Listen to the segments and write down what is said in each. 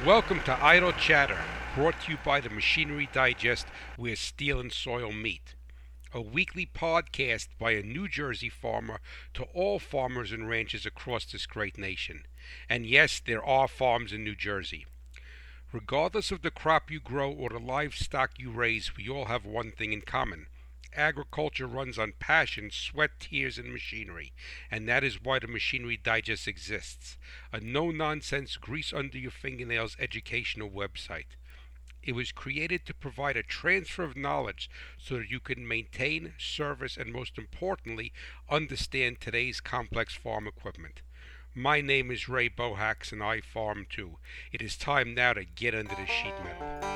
Welcome to Idle Chatter, brought to you by the Machinery Digest, where steel and soil meet. A weekly podcast by a New Jersey farmer to all farmers and ranchers across this great nation. And yes, there are farms in New Jersey. Regardless of the crop you grow or the livestock you raise, we all have one thing in common. Agriculture runs on passion, sweat, tears, and machinery, and that is why the Machinery Digest exists, a no-nonsense, grease-under-your-fingernails educational website. It was created to provide a transfer of knowledge so that you can maintain, service, and most importantly, understand today's complex farm equipment. My name is Ray Bohacs, and I farm too. It is time now to get under the sheet metal.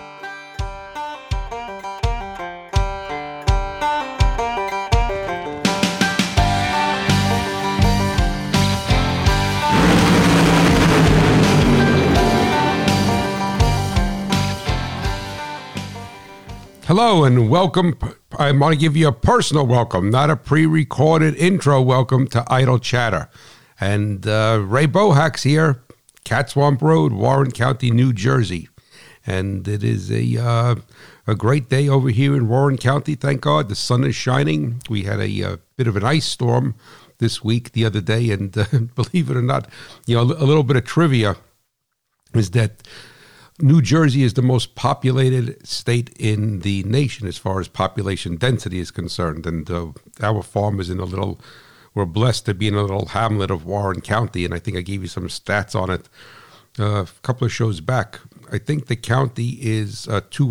Hello and welcome. I want to give you a personal welcome, not a pre-recorded intro welcome to Idle Chatter. And Ray Bohacs here, Cat Swamp Road, Warren County, New Jersey. And it is a great day over here in Warren County, thank God. The sun is shining. We had a bit of an ice storm this week, the other day. And believe it or not, a little bit of trivia is that New Jersey is the most populated state in the nation as far as population density is concerned. And our farm is we're blessed to be in a little hamlet of Warren County. And I think I gave you some stats on it a couple of shows back. I think the county is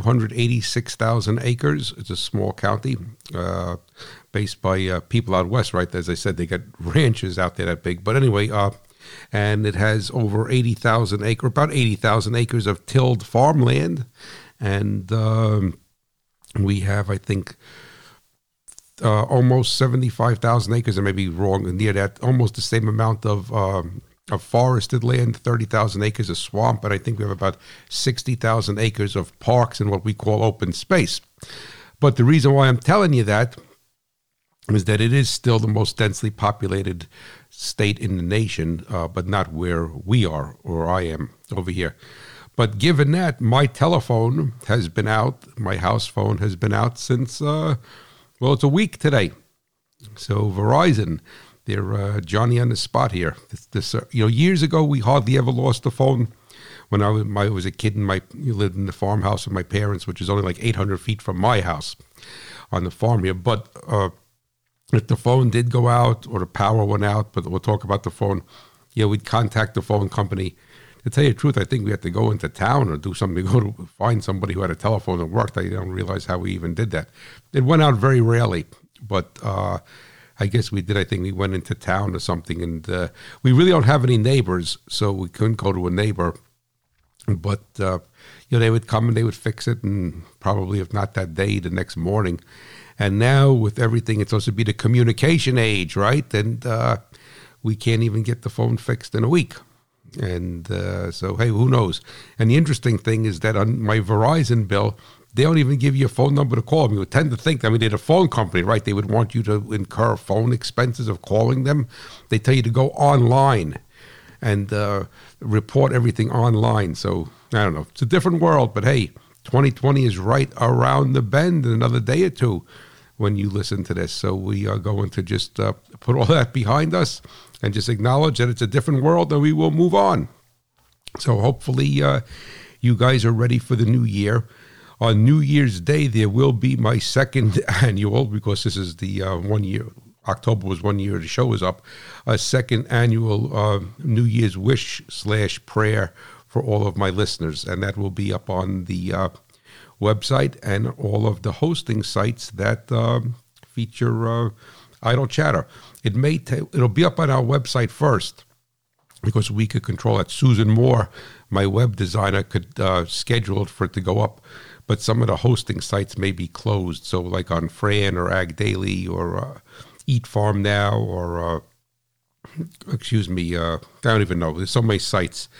286,000 acres. It's a small county based by people out west, right? As I said, they got ranches out there that big. But anyway, and it has over about 80,000 acres of tilled farmland. And we have, I think, almost 75,000 acres, I may be wrong, and near that, almost the same amount of forested land, 30,000 acres of swamp, and I think we have about 60,000 acres of parks and what we call open space. But the reason why I'm telling you that is that it is still the most densely populated state in the nation, but not where we are, or I am over here. But given that, my telephone has been out, my house phone has been out since, it's a week today. So Verizon, they're Johnny on the spot here. Years ago, we hardly ever lost the phone. When I was a kid and lived in the farmhouse with my parents, which is only like 800 feet from my house on the farm here. But if the phone did go out or the power went out, but we'll talk about the phone, we'd contact the phone company. To tell you the truth, I think we had to go into town or do something to go to find somebody who had a telephone that worked. I don't realize how we even did that. It went out very rarely, but I guess we did. I think we went into town or something, and we really don't have any neighbors, so we couldn't go to a neighbor. But they would come and they would fix it, and probably if not that day, the next morning. And now with everything, it's supposed to be the communication age, right? And we can't even get the phone fixed in a week. And so, hey, who knows? And the interesting thing is that on my Verizon bill, they don't even give you a phone number to call them. You would tend to think, they're a phone company, right? They would want you to incur phone expenses of calling them. They tell you to go online and report everything online. So, I don't know. It's a different world, but hey, 2020 is right around the bend in another day or two when you listen to this. So we are going to just put all that behind us and just acknowledge that it's a different world and we will move on. So hopefully you guys are ready for the new year. On New Year's Day, there will be my second annual, because this is the 1 year, October was 1 year the show was up, a second annual New Year's wish / prayer for all of my listeners. And that will be up on the website and all of the hosting sites that feature Idle Chatter. It'll be up on our website first, because we could control that. Susan Moore, my web designer, could schedule it for it to go up, but some of the hosting sites may be closed. So like on Fran or Ag Daily or Eat Farm Now or, I don't even know. There's so many sites.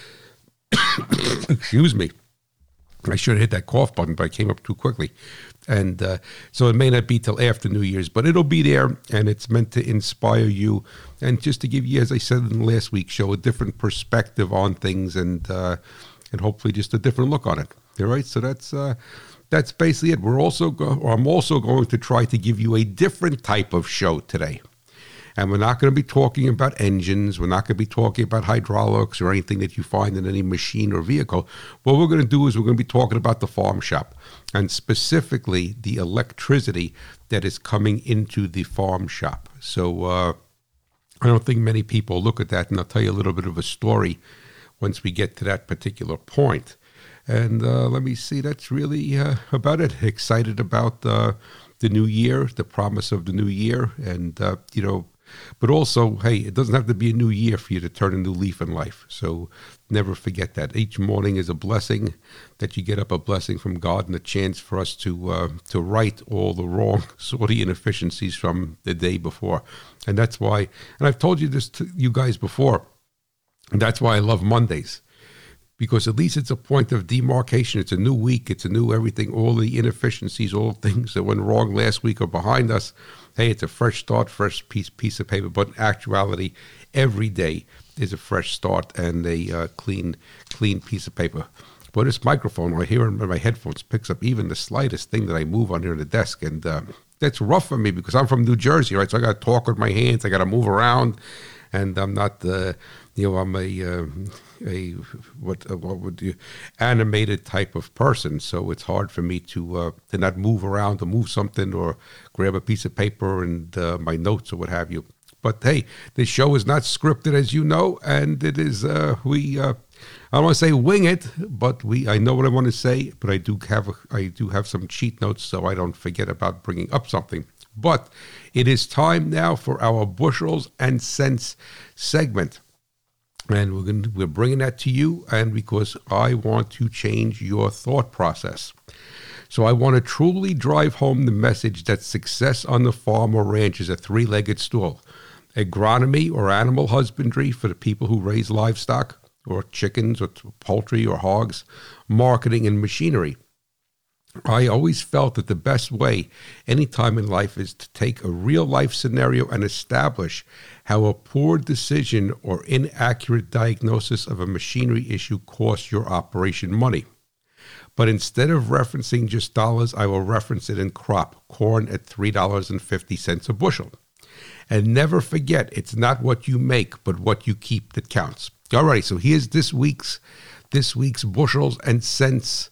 Excuse me. I should have hit that cough button, but I came up too quickly. And so it may not be till after New Year's, but it'll be there, and it's meant to inspire you. And just to give you, as I said in last week's show, a different perspective on things. And and hopefully just a different look on it. All right, so that's basically it. I'm also going to try to give you a different type of show today. And we're not going to be talking about engines. We're not going to be talking about hydraulics or anything that you find in any machine or vehicle. What we're going to do is we're going to be talking about the farm shop, and specifically the electricity that is coming into the farm shop. So I don't think many people look at that, and I'll tell you a little bit of a story once we get to that particular point. And let me see, that's really about it. Excited about the new year, the promise of the new year, and, but also, hey, it doesn't have to be a new year for you to turn a new leaf in life. So never forget that. Each morning is a blessing, that you get up, a blessing from God, and a chance for us to right all the wrong sort of inefficiencies from the day before. And that's why, and I've told you this to you guys before, and that's why I love Mondays. Because at least it's a point of demarcation. It's a new week. It's a new everything. All the inefficiencies, all the things that went wrong last week are behind us. Hey, it's a fresh start, fresh piece of paper. But in actuality, every day is a fresh start and a clean piece of paper. But this microphone right here in my headphones picks up even the slightest thing that I move on here on the desk. And that's rough for me because I'm from New Jersey, right? So I got to talk with my hands. I got to move around. And I'm not, I'm animated type of person. So it's hard for me to not move around, to move something or grab a piece of paper and my notes or what have you. But hey, this show is not scripted, as you know, and it is, I don't want to say wing it, but I know what I want to say, but I do have some cheat notes so I don't forget about bringing up something. But it is time now for our bushels and cents segment. And we're bringing that to you, and because I want to change your thought process. So I want to truly drive home the message that success on the farm or ranch is a three-legged stool. Agronomy or animal husbandry for the people who raise livestock or chickens or poultry or hogs, marketing and machinery. I always felt that the best way any time in life is to take a real life scenario and establish how a poor decision or inaccurate diagnosis of a machinery issue costs your operation money. But instead of referencing just dollars, I will reference it in crop, corn at $3.50 a bushel. And never forget, it's not what you make, but what you keep that counts. All right, so here's this week's bushels and cents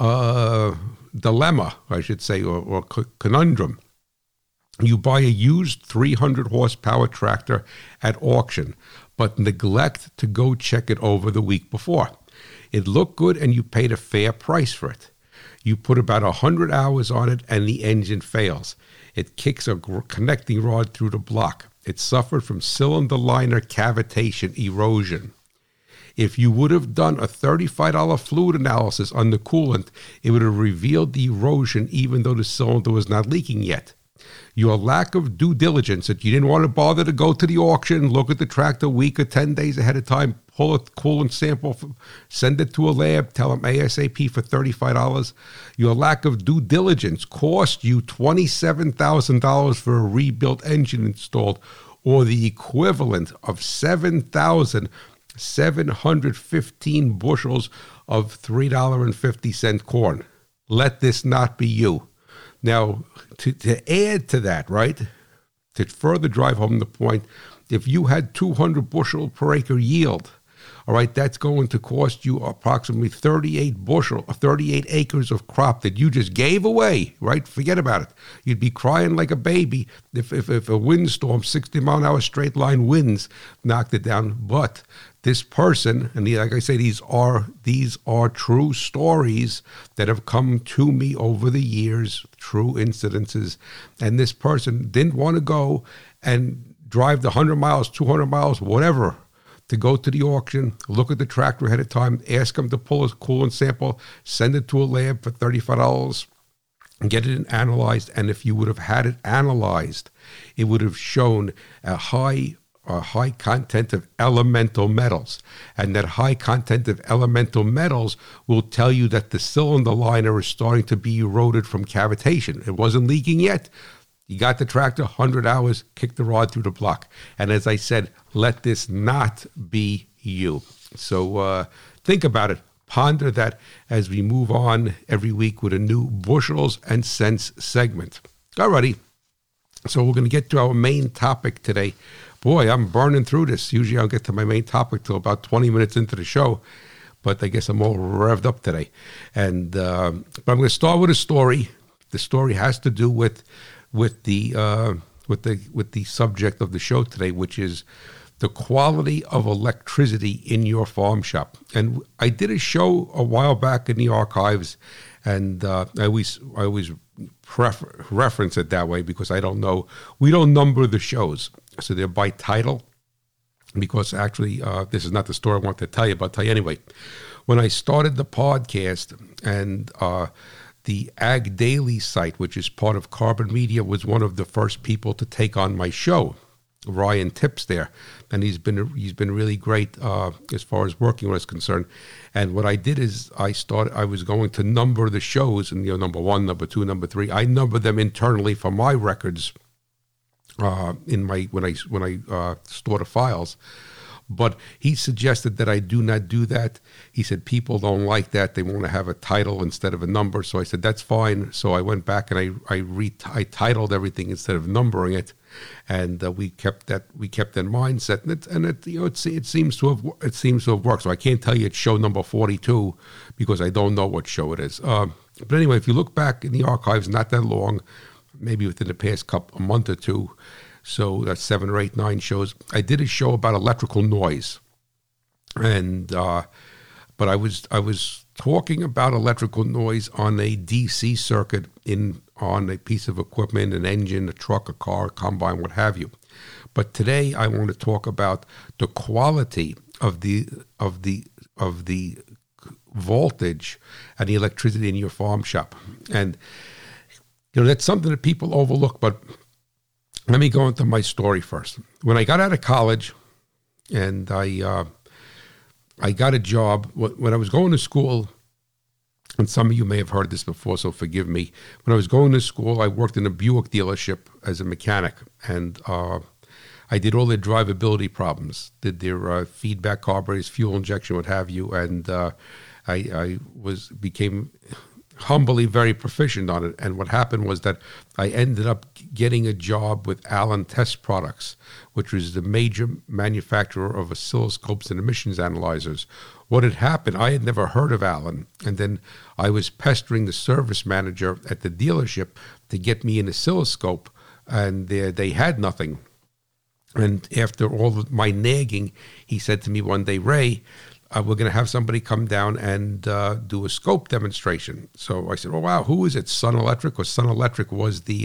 dilemma, I should say, or conundrum. You buy a used 300 horsepower tractor at auction, but neglect to go check it over the week before. It looked good and you paid a fair price for it. You put about 100 hours on it and the engine fails. It kicks a connecting rod through the block. It suffered from cylinder liner cavitation erosion. If you would have done a $35 fluid analysis on the coolant, it would have revealed the erosion even though the cylinder was not leaking yet. Your lack of due diligence, that you didn't want to bother to go to the auction, look at the tractor a week or 10 days ahead of time, pull a coolant sample, send it to a lab, tell them ASAP for $35. Your lack of due diligence cost you $27,000 for a rebuilt engine installed, or the equivalent of 7,715 bushels of $3.50 corn. Let this not be you. Now, to add to that, right, to further drive home the point, if you had 200 bushel per acre yield, all right, that's going to cost you approximately 38 acres of crop that you just gave away, right? Forget about it. You'd be crying like a baby if a windstorm, 60-mile-an-hour straight line winds knocked it down. But this person, and like I say, these are true stories that have come to me over the years, true incidences. And this person didn't want to go and drive the 100 miles, 200 miles, whatever, to go to the auction, look at the tractor ahead of time, ask them to pull a coolant sample, send it to a lab for $35, and get it analyzed. And if you would have had it analyzed, it would have shown a high content of elemental metals. And that high content of elemental metals will tell you that the cylinder liner is starting to be eroded from cavitation. It wasn't leaking yet. You got the tractor, 100 hours, kick the rod through the block. And as I said, let this not be you. So think about it. ponder that as we move on every week with a new bushels and cents segment. Alrighty, so we're going to get to our main topic today. Boy, I'm burning through this. Usually I don't get to my main topic till about 20 minutes into the show, but I guess I'm all revved up today. And but I'm going to start with a story. The story has to do with the subject of the show today, which is the quality of electricity in your farm shop. And I did a show a while back in the archives, and I always reference it that way because I don't know. We don't number the shows, so they're by title. Because actually, this is not the story I want to tell you, but I'll tell you anyway. When I started the podcast, and the Ag Daily site, which is part of Carbon Media, was one of the first people to take on my show. Ryan Tips there, and he's been really great as far as working on is concerned. And what I did is I was going to number the shows, and number 1, number 2, number 3. I number them internally for my records when I store the files. But he suggested that I do not do that. He said people don't like that; they want to have a title instead of a number. So I said that's fine. So I went back and I titled everything instead of numbering it, and we kept that mindset. And it seems to have worked. So I can't tell you it's show number 42 because I don't know what show it is. But anyway, if you look back in the archives, not that long, maybe within the past a month or two. So that's 7 or 8, 9 shows. I did a show about electrical noise, and but I was talking about electrical noise on a DC circuit on a piece of equipment, an engine, a truck, a car, a combine, what have you. But today I want to talk about the quality of the voltage and the electricity in your farm shop, and that's something that people overlook, but. Let me go into my story first. When I got out of college, and I got a job when I was going to school, and some of you may have heard this before, so forgive me. When I was going to school, I worked in a Buick dealership as a mechanic, and I did all their drivability problems, did their feedback carburetors, fuel injection, what have you, and I became humbly very proficient on it. And what happened was that I ended up getting a job with Allen Test Products, which was the major manufacturer of oscilloscopes and emissions analyzers. What had happened, I had never heard of Allen, and then I was pestering the service manager at the dealership to get me an oscilloscope, and they had nothing. And after all of my nagging, he said to me one day, "Ray, we're going to have somebody come down and do a scope demonstration." So I said, "Oh wow, who is it? Sun Electric?" Or Sun Electric was the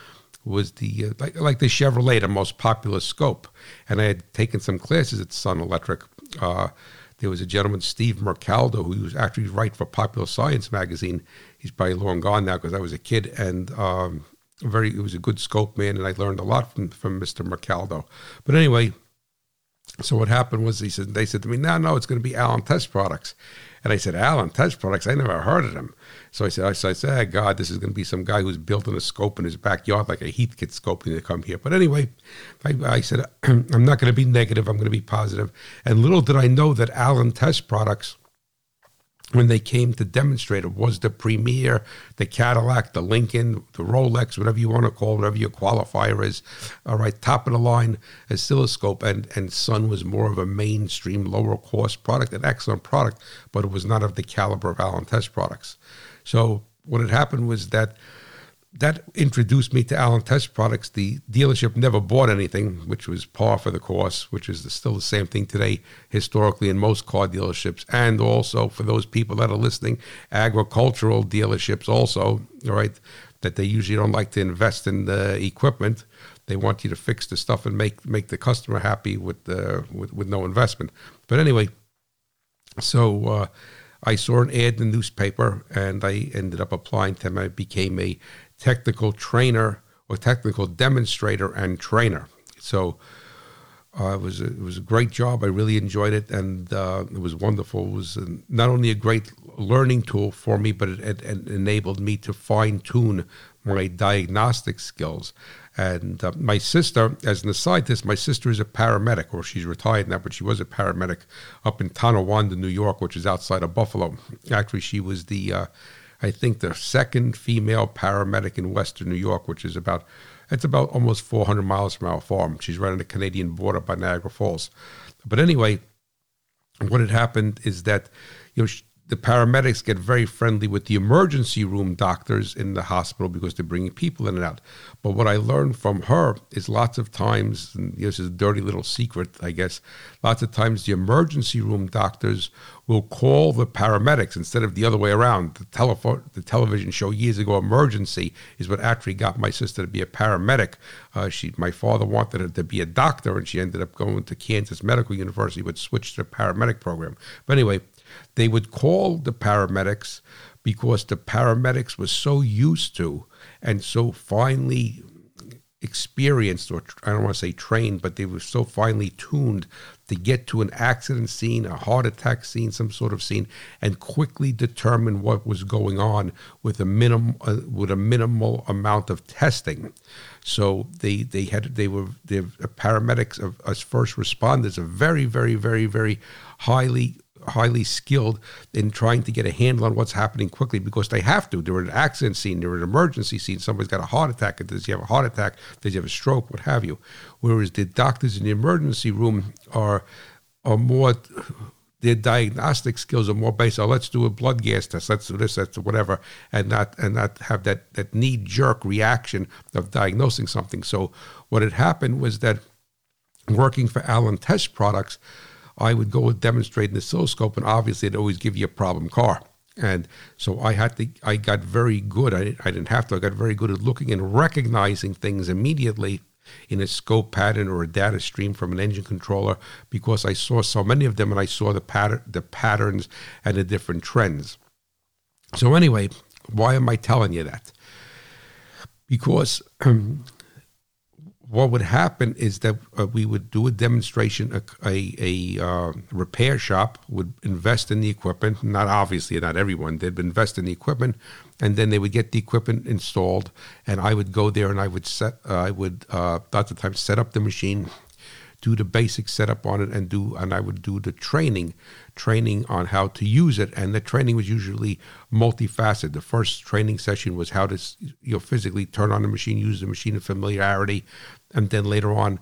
like the Chevrolet, the most popular scope. And I had taken some classes at Sun Electric. There was a gentleman, Steve Mercaldo, who was actually right for Popular Science magazine. He's probably long gone now because I was a kid, and he was a good scope man, and I learned a lot from Mr. Mercaldo. But anyway. So what happened was they said to me, no, it's going to be Allen Test Products. And I said, Allen Test Products? I never heard of them. So I said, God, this is going to be some guy who's building a scope in his backyard, like a Heathkit scope, to come here. But anyway, I said, I'm not going to be negative. I'm going to be positive. And little did I know that Allen Test Products, when they came to demonstrate it, was the Premier, the Cadillac, the Lincoln, the Rolex, whatever you want to call it, whatever your qualifier is. All right, top of the line oscilloscope, and Sun was more of a mainstream, lower cost product, an excellent product, but it was not of the caliber of Allen Test Products. So what had happened was that introduced me to Allen Test Products. The dealership never bought anything, which was par for the course, which is still the same thing today historically in most car dealerships. And also, for those people that are listening, agricultural dealerships also, all right, that they usually don't like to invest in the equipment. They want you to fix the stuff and make the customer happy with no investment. But anyway, so I saw an ad in the newspaper, and I ended up applying to them. I became a technical trainer or technical demonstrator and trainer. So it was a great job. I really enjoyed it, and it was wonderful. It was not only a great learning tool for me, but it enabled me to fine-tune my diagnostic skills. And my sister, as an aside to this, my sister is a paramedic, or she's retired now, but she was a paramedic up in Tonawanda, New York, which is outside of Buffalo. Actually, she was I think, the second female paramedic in Western New York, which is about almost 400 miles from our farm. She's right on the Canadian border by Niagara Falls. But anyway, what had happened is that, the paramedics get very friendly with the emergency room doctors in the hospital because they're bringing people in and out. But what I learned from her is lots of times, and this is a dirty little secret, I guess, lots of times the emergency room doctors will call the paramedics instead of the other way around. The television show years ago, Emergency, is what actually got my sister to be a paramedic. My father wanted her to be a doctor, and she ended up going to Kansas Medical University, but switched to the paramedic program. But anyway, they would call the paramedics because the paramedics were so used to and so finely experienced, or I don't want to say trained, but they were so finely tuned to get to an accident scene, a heart attack scene, some sort of scene, and quickly determine what was going on with a minimal amount of testing. So the paramedics as first responders are very, very, very, very highly skilled in trying to get a handle on what's happening quickly, because they have to. They're in an accident scene, they're in an emergency scene, somebody's got a heart attack, does he have a heart attack, does he have a stroke, what have you. Whereas the doctors in the emergency room are more, their diagnostic skills are more based on, let's do a blood gas test, let's do this, let's do whatever, and not have that knee-jerk reaction of diagnosing something. So what had happened was that working for Allen Test Products, I would go and demonstrate an oscilloscope, and obviously it'd always give you a problem car. And so I got very good. I got very good at looking and recognizing things immediately in a scope pattern or a data stream from an engine controller, because I saw so many of them and I saw the patterns and the different trends. So anyway, why am I telling you that? Because what would happen is that we would do a demonstration, a repair shop would invest in the equipment. Not everyone did, but invest in the equipment, and then they would get the equipment installed, and I would go there and I would lots of times set up the machine, do the basic setup on it, and I would do the training on how to use it. And the training was usually multifaceted. The first training session was how to physically turn on the machine, use the machine in familiarity, and then later on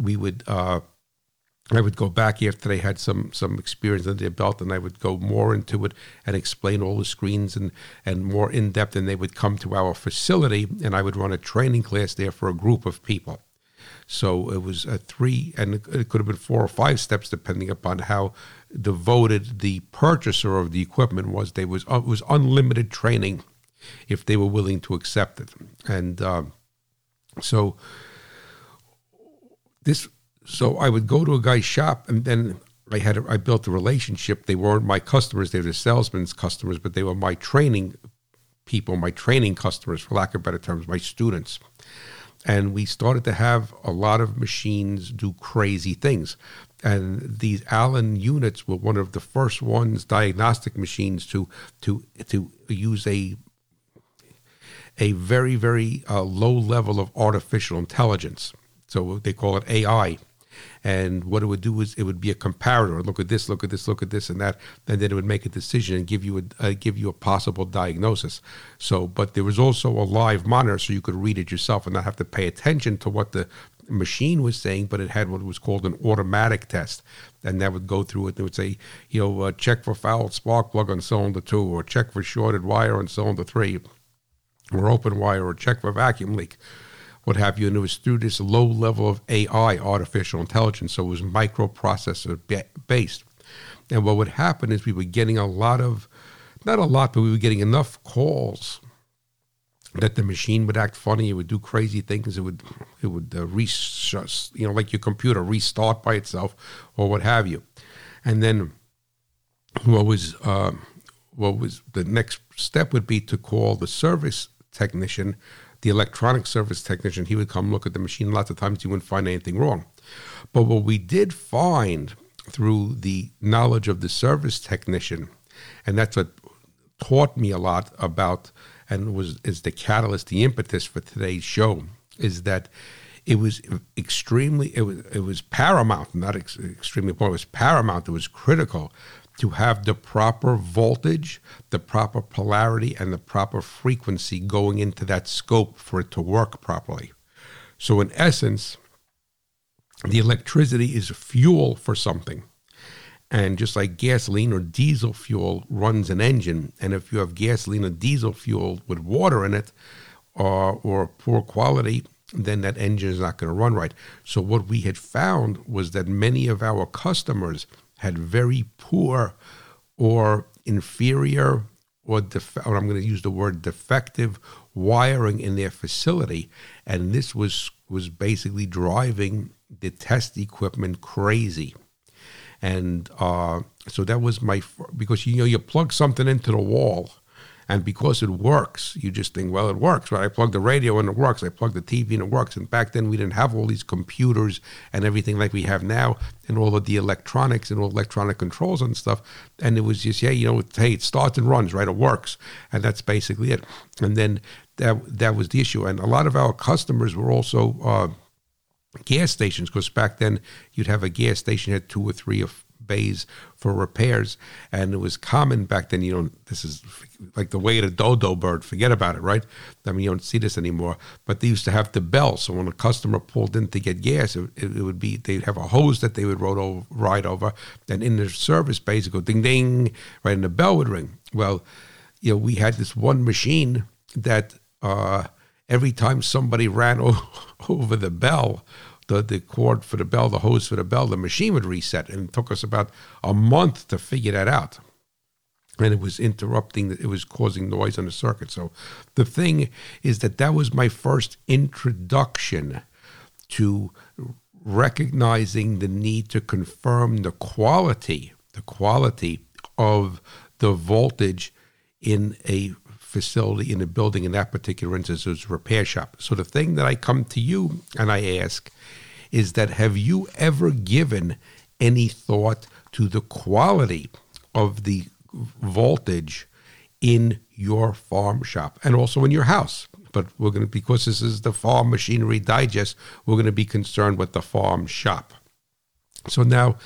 I would go back after they had some experience under their belt, and I would go more into it and explain all the screens and more in depth. And they would come to our facility, and I would run a training class there for a group of people. So it was 3, and it could have been 4 or 5 steps depending upon how devoted the purchaser of the equipment was. It was unlimited training if they were willing to accept it. And so I would go to a guy's shop, and then I built a relationship. They weren't my customers; they were the salesman's customers, but they were my training people, my training customers, for lack of better terms, my students. And we started to have a lot of machines do crazy things. And these Allen units were one of the first ones, diagnostic machines, to use a very, very low level of artificial intelligence. So they call it AI. And what it would do is it would be a comparator. Look at this, look at this, look at this, and that, and then it would make a decision and give you a possible diagnosis. So, but there was also a live monitor, so you could read it yourself and not have to pay attention to what the machine was saying. But it had what was called an automatic test, and that would go through it. They would say, check for fouled spark plug on cylinder 2, or check for shorted wire on cylinder 3, or open wire, or check for vacuum leak, what have you. And it was through this low level of AI, artificial intelligence, so it was microprocessor based. And what would happen is we were getting not a lot, but we were getting enough calls that the machine would act funny. It would do crazy things. It would like your computer, restart by itself, or what have you. And then what was the next step would be to call the service technician, the electronic service technician. He would come look at the machine. Lots of times he wouldn't find anything wrong. But what we did find through the knowledge of the service technician, and that's what taught me a lot about, and is the catalyst, the impetus for today's show, is that it was it was paramount, not extremely important, it was paramount, it was critical to have the proper voltage, the proper polarity, and the proper frequency going into that scope for it to work properly. So in essence, the electricity is fuel for something. And just like gasoline or diesel fuel runs an engine, and if you have gasoline or diesel fuel with water in it or poor quality, then that engine is not going to run right. So what we had found was that many of our customers had very poor or inferior or I'm going to use the word defective wiring in their facility, and this was basically driving the test equipment crazy. And so that was because you plug something into the wall, and because it works, you just think, well, it works, right? I plug the radio and it works. I plug the TV and it works. And back then we didn't have all these computers and everything like we have now, and all of the electronics and all electronic controls and stuff. And it was just, hey, it starts and runs, right? It works. And that's basically it. And then that was the issue. And a lot of our customers were also gas stations, because back then you'd have a gas station had 2 or 3 bays for repairs, and it was common back then. This is like the way of the dodo bird. Forget about it, right? I mean, you don't see this anymore. But they used to have the bell, so when a customer pulled in to get gas, it would be they'd have a hose that they would ride over, and in the service bays, it go ding ding, right, and the bell would ring. Well, we had this one machine that every time somebody ran over the bell, the cord for the bell, the hose for the bell, the machine would reset. And it took us about a month to figure that out. And it was it was causing noise on the circuit. So the thing is that was my first introduction to recognizing the need to confirm the quality of the voltage in a facility, in a building. In that particular instance, it was a repair shop. So the thing that I come to you and I ask is that, have you ever given any thought to the quality of the voltage in your farm shop and also in your house? But because this is the Farm Machinery Digest, we're going to be concerned with the farm shop. So now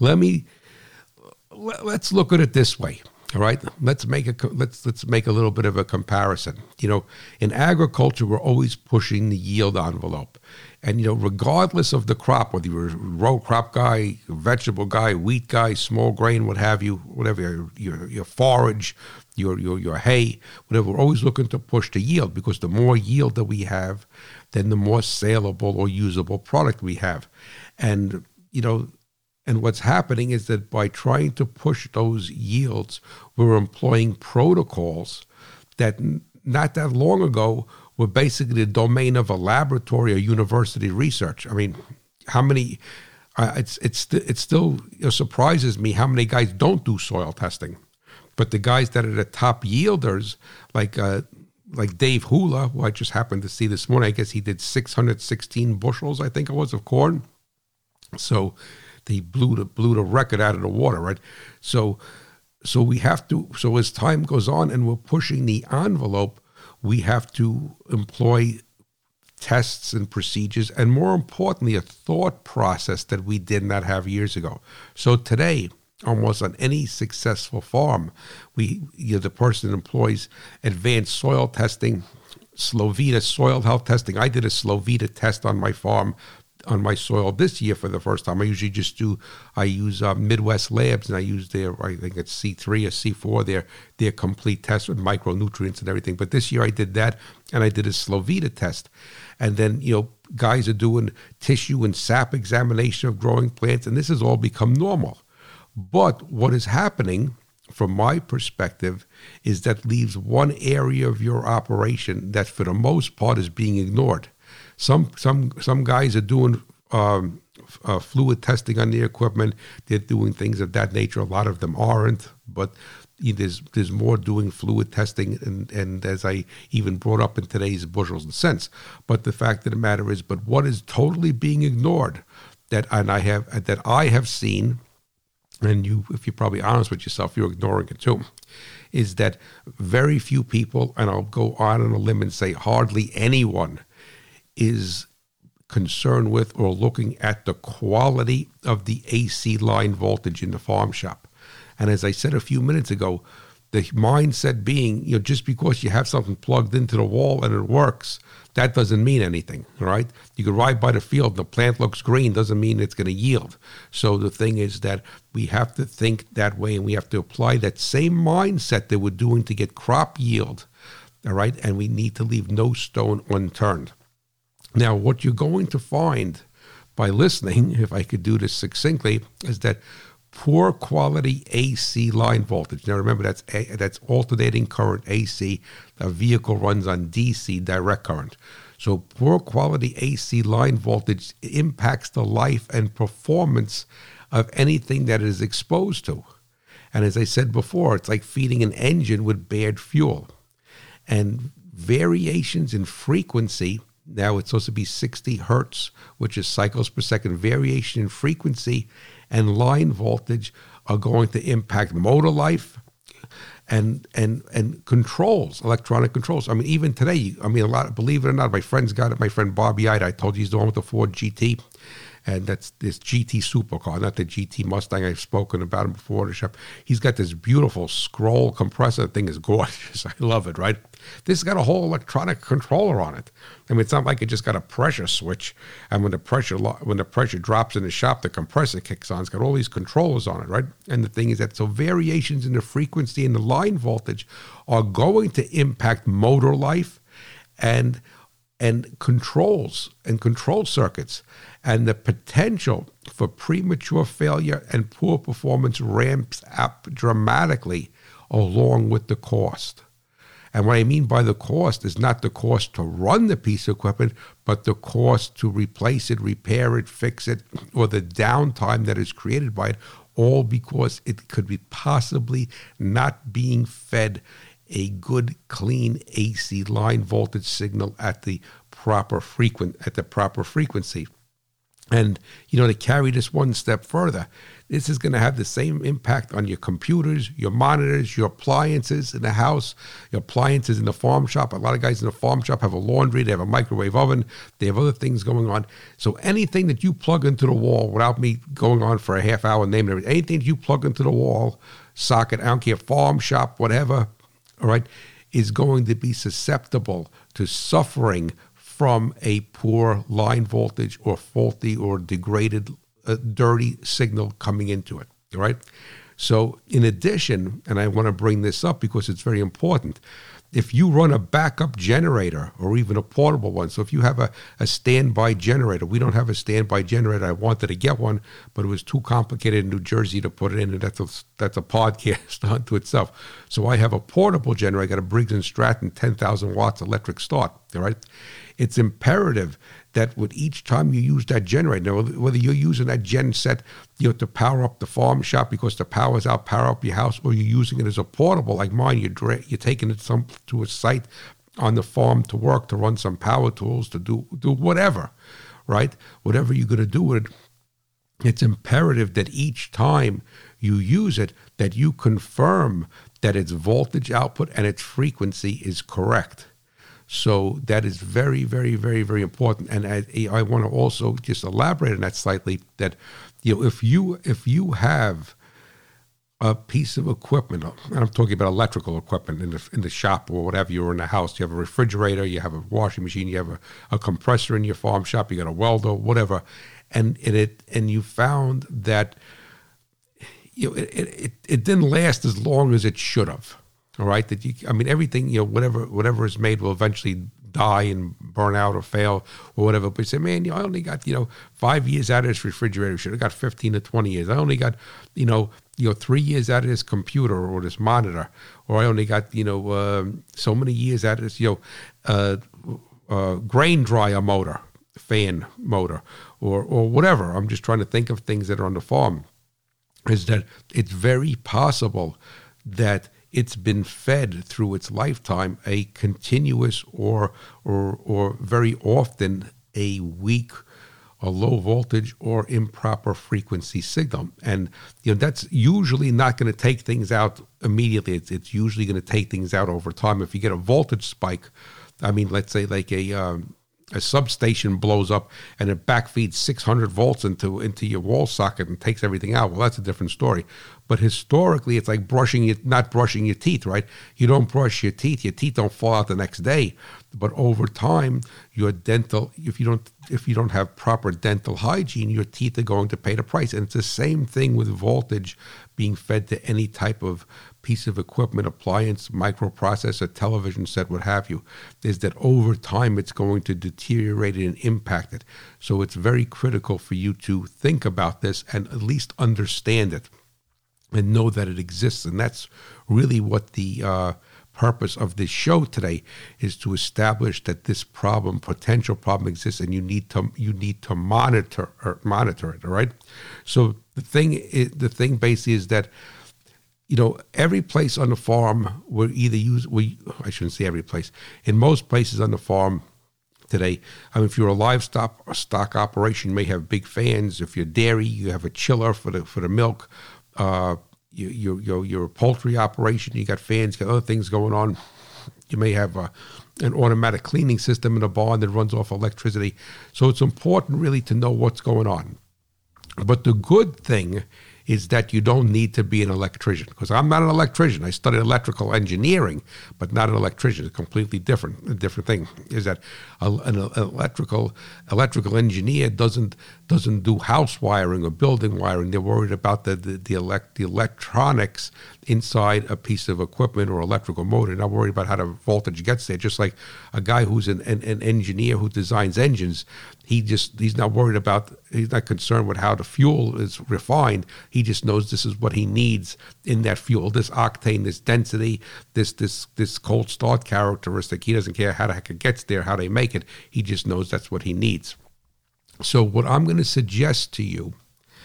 let's look at it this way. All right, let's make a little bit of a comparison. In agriculture, we're always pushing the yield envelope, and regardless of the crop, whether you're a row crop guy, vegetable guy, wheat guy, small grain, what have you, whatever your forage, your hay, whatever, we're always looking to push the yield, because the more yield that we have, then the more saleable or usable product we have, and And what's happening is that by trying to push those yields, we're employing protocols that not that long ago were basically the domain of a laboratory or university research. I mean, how many? It still surprises me how many guys don't do soil testing, but the guys that are the top yielders, like Dave Hula, who I just happened to see this morning, I guess he did 616 bushels, I think it was, of corn. So they blew the record out of the water, right? So we have to. So as time goes on and we're pushing the envelope, we have to employ tests and procedures, and more importantly, a thought process that we did not have years ago. So today, almost on any successful farm, the person employs advanced soil testing, Slovita soil health testing. I did a Slovita test on my farm, on my soil this year for the first time. I usually use Midwest Labs, and I use I think it's C3 or C4, their complete test with micronutrients and everything. But this year I did that, and I did a Slovita test. And then, guys are doing tissue and sap examination of growing plants, and this has all become normal. But what is happening, from my perspective, is that leaves one area of your operation that for the most part is being ignored. Some guys are doing fluid testing on the equipment. They're doing things of that nature. A lot of them aren't, but there's more doing fluid testing, and as I even brought up in today's bushels and cents. But the fact of the matter is, but what is totally being ignored that I have seen, and if you're probably honest with yourself, you're ignoring it too, is that very few people, and I'll go on a limb and say hardly anyone, is concerned with or looking at the quality of the AC line voltage in the farm shop. And as I said a few minutes ago, the mindset being, just because you have something plugged into the wall and it works, that doesn't mean anything, right? You could ride by the field, the plant looks green, doesn't mean it's going to yield. So the thing is that we have to think that way, and we have to apply that same mindset that we're doing to get crop yield, all right? And we need to leave no stone unturned. Now, what you're going to find by listening, if I could do this succinctly, is that poor quality AC line voltage. Now remember, that's alternating current AC. A vehicle runs on DC, direct current. So poor quality AC line voltage impacts the life and performance of anything that it is exposed to. And as I said before, it's like feeding an engine with bad fuel. And variations in frequency, now it's supposed to be 60 hertz, which is cycles per second. Variation in frequency and line voltage are going to impact motor life and controls, electronic controls. I mean, even today, a lot, believe it or not, my friend's got it. My friend Bobby Ida, I told you he's the one with the Ford GT. And that's this GT supercar, not the GT Mustang. I've spoken about him before. The shop. He's got this beautiful scroll compressor. The thing is gorgeous. I love it, right? This has got a whole electronic controller on it. I mean, it's not like it just got a pressure switch. And when the pressure drops in the shop, the compressor kicks on. It's got all these controllers on it, right? And the thing is that so variations in the frequency and the line voltage are going to impact motor life and controls and control circuits, and the potential for premature failure and poor performance ramps up dramatically along with the cost. And what I mean by the cost is not the cost to run the piece of equipment, but the cost to replace it, repair it, fix it, or the downtime that is created by it, all because it could be possibly not being fed a good, clean AC line voltage signal at the proper frequency. And, to carry this one step further, this is going to have the same impact on your computers, your monitors, your appliances in the house, your appliances in the farm shop. A lot of guys in the farm shop have a laundry, they have a microwave oven, they have other things going on. So anything that you plug into the wall, without me going on for a half hour naming everything, anything that you plug into the wall, socket, I don't care, farm shop, whatever, all right, is going to be susceptible to suffering from a poor line voltage or faulty or degraded, dirty signal coming into it, all right? So in addition, and I want to bring this up because it's very important, if you run a backup generator or even a portable one, so if you have a standby generator, we don't have a standby generator. I wanted to get one, but it was too complicated in New Jersey to put it in, and that's a podcast unto itself. So I have a portable generator. I got a Briggs & Stratton 10,000 watts electric start, all right? It's imperative that with each time you use that generator, whether you're using that gen set to power up the farm shop because the power's out, power up your house, or you're using it as a portable like mine, you're taking it to a site on the farm to work, to run some power tools, to do whatever, right? Whatever you're going to do with it, it's imperative that each time you use it, that you confirm that its voltage output and its frequency is correct. So that is very, very, very, very important. And I want to also just elaborate on that slightly, that if you have a piece of equipment, and I'm talking about electrical equipment in the shop or whatever, you're in the house, you have a refrigerator, you have a washing machine, you have a compressor in your farm shop, you got a welder, whatever, and you found that it didn't last as long as it should have. All right, everything, whatever is made will eventually die and burn out or fail or whatever. But you say, man, I only got 5 years out of this refrigerator. Should have got 15 to 20 years. I only got 3 years out of this computer or this monitor, or I only got so many years out of this grain dryer motor, fan motor, or whatever. I'm just trying to think of things that are on the farm. Is that it's very possible that it's been fed through its lifetime a continuous or very often a weak or low voltage or improper frequency signal. And that's usually not going to take things out immediately. It's usually going to take things out over time. If you get a voltage spike, let's say like a a substation blows up and it backfeeds 600 volts into your wall socket and takes everything out. Well, that's a different story. But historically, it's like not brushing your teeth, right? You don't brush your teeth don't fall out the next day. But over time, if you don't have proper dental hygiene, your teeth are going to pay the price. And it's the same thing with voltage being fed to any type of piece of equipment, appliance, microprocessor, television set, what have you, is that over time it's going to deteriorate and impact it. So it's very critical for you to think about this and at least understand it and know that it exists. And that's really what the purpose of this show today is, to establish that this potential problem exists, and you need to monitor it. All right. So the thing basically is that, every place on the farm I shouldn't say every place. In most places on the farm today, if you're a livestock operation, you may have big fans. If you're dairy, you have a chiller for the milk. You're a poultry operation, you got fans, you got other things going on. You may have an automatic cleaning system in a barn that runs off electricity. So it's important really to know what's going on. But the good thing is that you don't need to be an electrician, because I'm not an electrician. I studied electrical engineering, but not an electrician. It's a completely different thing. Is that an electrical engineer doesn't do house wiring or building wiring. They're worried about the electronics inside a piece of equipment or electrical motor. They're not worried about how the voltage gets there. Just like a guy who's an engineer who designs engines, he's not worried about, he's not concerned with how the fuel is refined. He just knows this is what he needs in that fuel, this octane, this density, this cold start characteristic. He doesn't care how the heck it gets there, how they make it. He just knows that's what he needs. So what I'm going to suggest to you,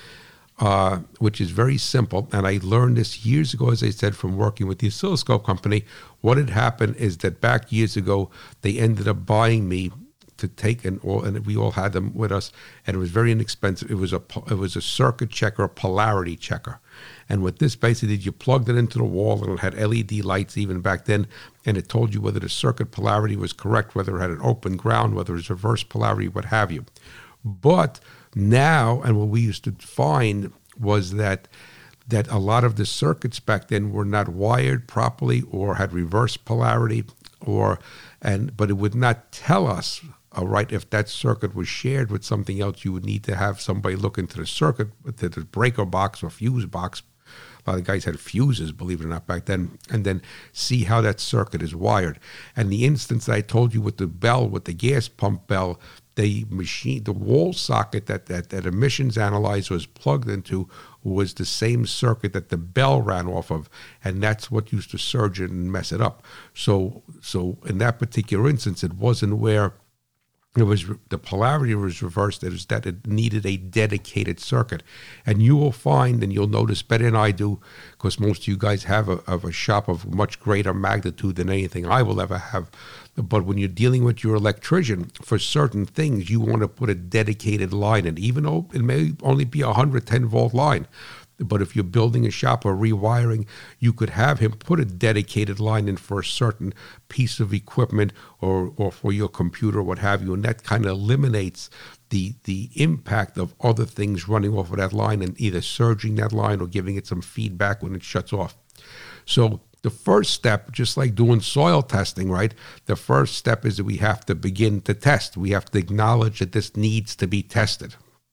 which is very simple, and I learned this years ago, as I said, from working with the oscilloscope company. What had happened is that back years ago, they ended up buying me to take and we all had them with us, and it was very inexpensive. It was a circuit checker, a polarity checker. And what this basically did, you plugged it into the wall, and it had LED lights even back then, and it told you whether the circuit polarity was correct, whether it had an open ground, whether it was reverse polarity, what have you. But now, and what we used to find was that a lot of the circuits back then were not wired properly or had reverse polarity, but it would not tell us, right, if that circuit was shared with something else. You would need to have somebody look into the circuit, to the breaker box or fuse box. A lot of guys had fuses, believe it or not, back then, and then see how that circuit is wired. And the instance I told you with the bell, with the gas pump bell, the wall socket that emissions analyzer was plugged into was the same circuit that the bell ran off of, and that's what used to surge it and mess it up. So in that particular instance, it wasn't where the polarity was reversed. It was that it needed a dedicated circuit. And you will find, and you'll notice better than I do, because most of you guys have a shop of much greater magnitude than anything I will ever have. But when you're dealing with your electrician, for certain things, you want to put a dedicated line in, even though it may only be a 110-volt line. But if you're building a shop or rewiring, you could have him put a dedicated line in for a certain piece of equipment or for your computer or what have you, and that kind of eliminates the impact of other things running off of that line and either surging that line or giving it some feedback when it shuts off. So the first step, just like doing soil testing, right? The first step is that we have to begin to test. We have to acknowledge that this needs to be tested.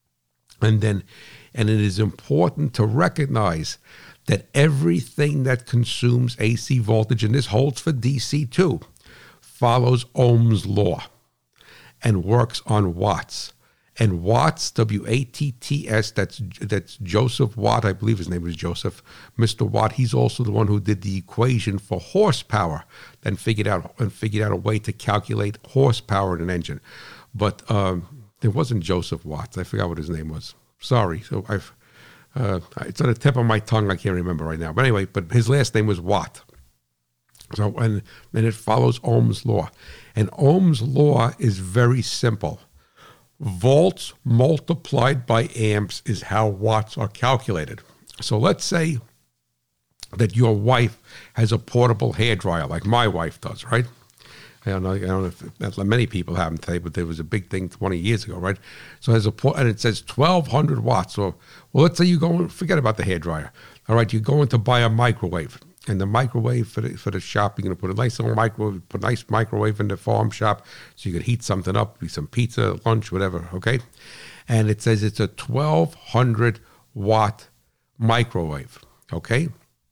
And it is important to recognize that everything that consumes AC voltage, and this holds for DC too, follows Ohm's law and works on watts. And watts, W-A-T-T-S, that's Joseph Watt, I believe his name was Joseph. Mr. Watt, he's also the one who did the equation for horsepower, then figured out a way to calculate horsepower in an engine. But it wasn't Joseph Watts. I forgot what his name was. Sorry. So it's on the tip of my tongue. I can't remember right now. But anyway, but his last name was Watt. So and it follows Ohm's law. And Ohm's law is very simple. Volts multiplied by amps is how watts are calculated. So let's say that your wife has a portable hairdryer like my wife does, right? I don't know if many people have them today, but there was a big thing 20 years ago, right? So and it says 1,200 watts. So, well, let's say you go, forget about the hairdryer. All right, you're going to buy a microwave. And the microwave for the shop, you're going to put a nice little microwave, put a nice microwave in the farm shop so you can heat something up, be some pizza, lunch, whatever, okay? And it says it's a 1,200 watt microwave, okay?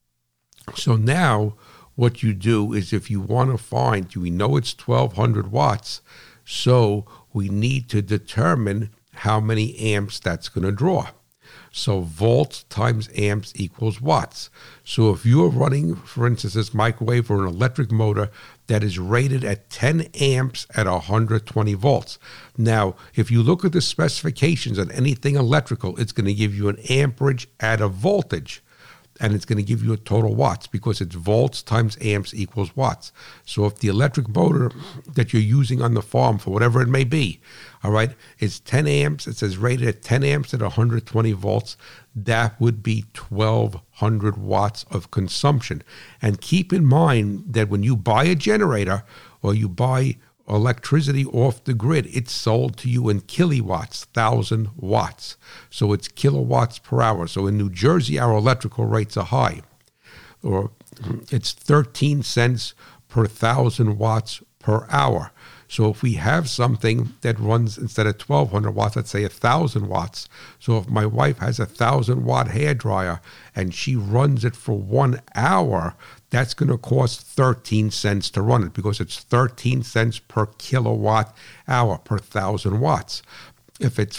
So now what you do is if you want to find, we know it's 1,200 watts, so we need to determine how many amps that's going to draw. So volts times amps equals watts. So if you're running, for instance, this microwave or an electric motor that is rated at 10 amps at 120 volts. Now, if you look at the specifications on anything electrical, it's going to give you an amperage at a voltage. And it's going to give you a total watts because it's volts times amps equals watts. So if the electric motor that you're using on the farm for whatever it may be, all right, is 10 amps, it says rated at 10 amps at 120 volts, that would be 1,200 watts of consumption. And keep in mind that when you buy a generator or you buy electricity off the grid, it's sold to you in kilowatts, 1,000 watts. So it's kilowatts per hour. So in New Jersey, our electrical rates are high, or it's 13 cents per 1,000 watts per hour. So if we have something that runs instead of 1,200 watts, let's say 1,000 watts. So if my wife has a 1,000 watt hairdryer and she runs it for 1 hour, that's going to cost 13 cents to run it because it's 13 cents per kilowatt hour per 1,000 watts. If it's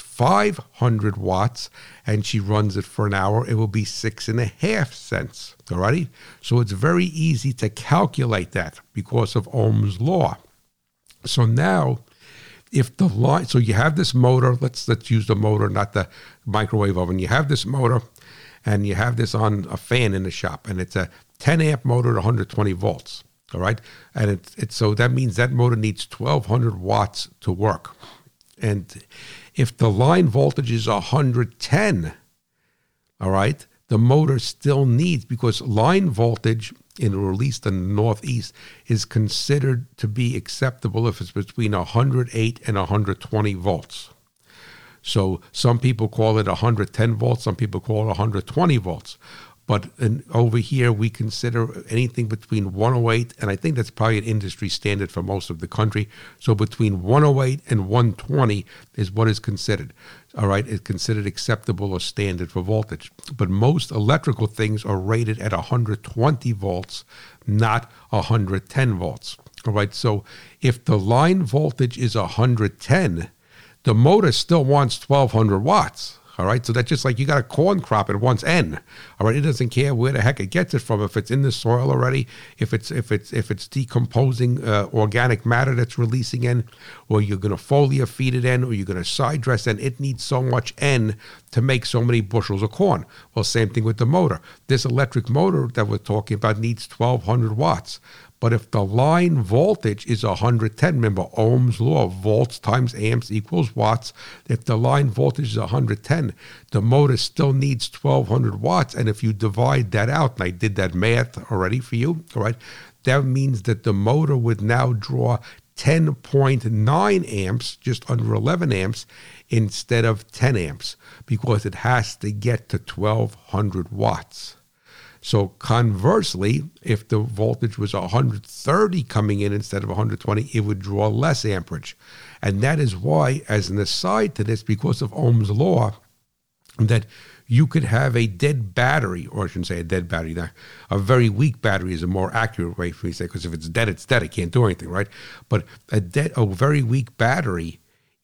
500 watts and she runs it for an hour, it will be 6.5 cents. All righty? So it's very easy to calculate that because of Ohm's law. So now, if the line, so you have this motor, let's use the motor, not the microwave oven. You have this motor, and you have this on a fan in the shop, and it's a 10 amp motor at 120 volts. All right, and it's so that means that motor needs 1,200 watts to work. And if the line voltage is 110, all right, the motor still needs, because line voltage in, or at least in the Northeast, is considered to be acceptable if it's between 108 and 120 volts. So some people call it 110 volts, some people call it 120 volts. But over here, we consider anything between 108, and I think that's probably an industry standard for most of the country. So between 108 and 120 is what is considered. All right, it's considered acceptable or standard for voltage. But most electrical things are rated at 120 volts, not 110 volts. All right, so if the line voltage is 110, the motor still wants 1,200 watts. All right, so that's just like you got a corn crop at one's end. All right, it doesn't care where the heck it gets it from. If it's in the soil already, if it's decomposing organic matter that's releasing N, or you're going to foliar feed it in, or you're going to side dress N, it needs so much N to make so many bushels of corn. Well, same thing with the motor. This electric motor that we're talking about needs 1,200 watts. But if the line voltage is 110, remember Ohm's law, volts times amps equals watts. If the line voltage is 110, the motor still needs 1,200 watts. And if you divide that out, and I did that math already for you, all right, that means that the motor would now draw 10.9 amps, just under 11 amps, instead of 10 amps, because it has to get to 1,200 watts. So conversely, if the voltage was 130 coming in instead of 120, it would draw less amperage. And that is why, as an aside to this, because of Ohm's law, that you could have a dead battery, or I shouldn't say a dead battery, a very weak battery is a more accurate way for me to say, because if it's dead, it's dead. It can't do anything, right? But a very weak battery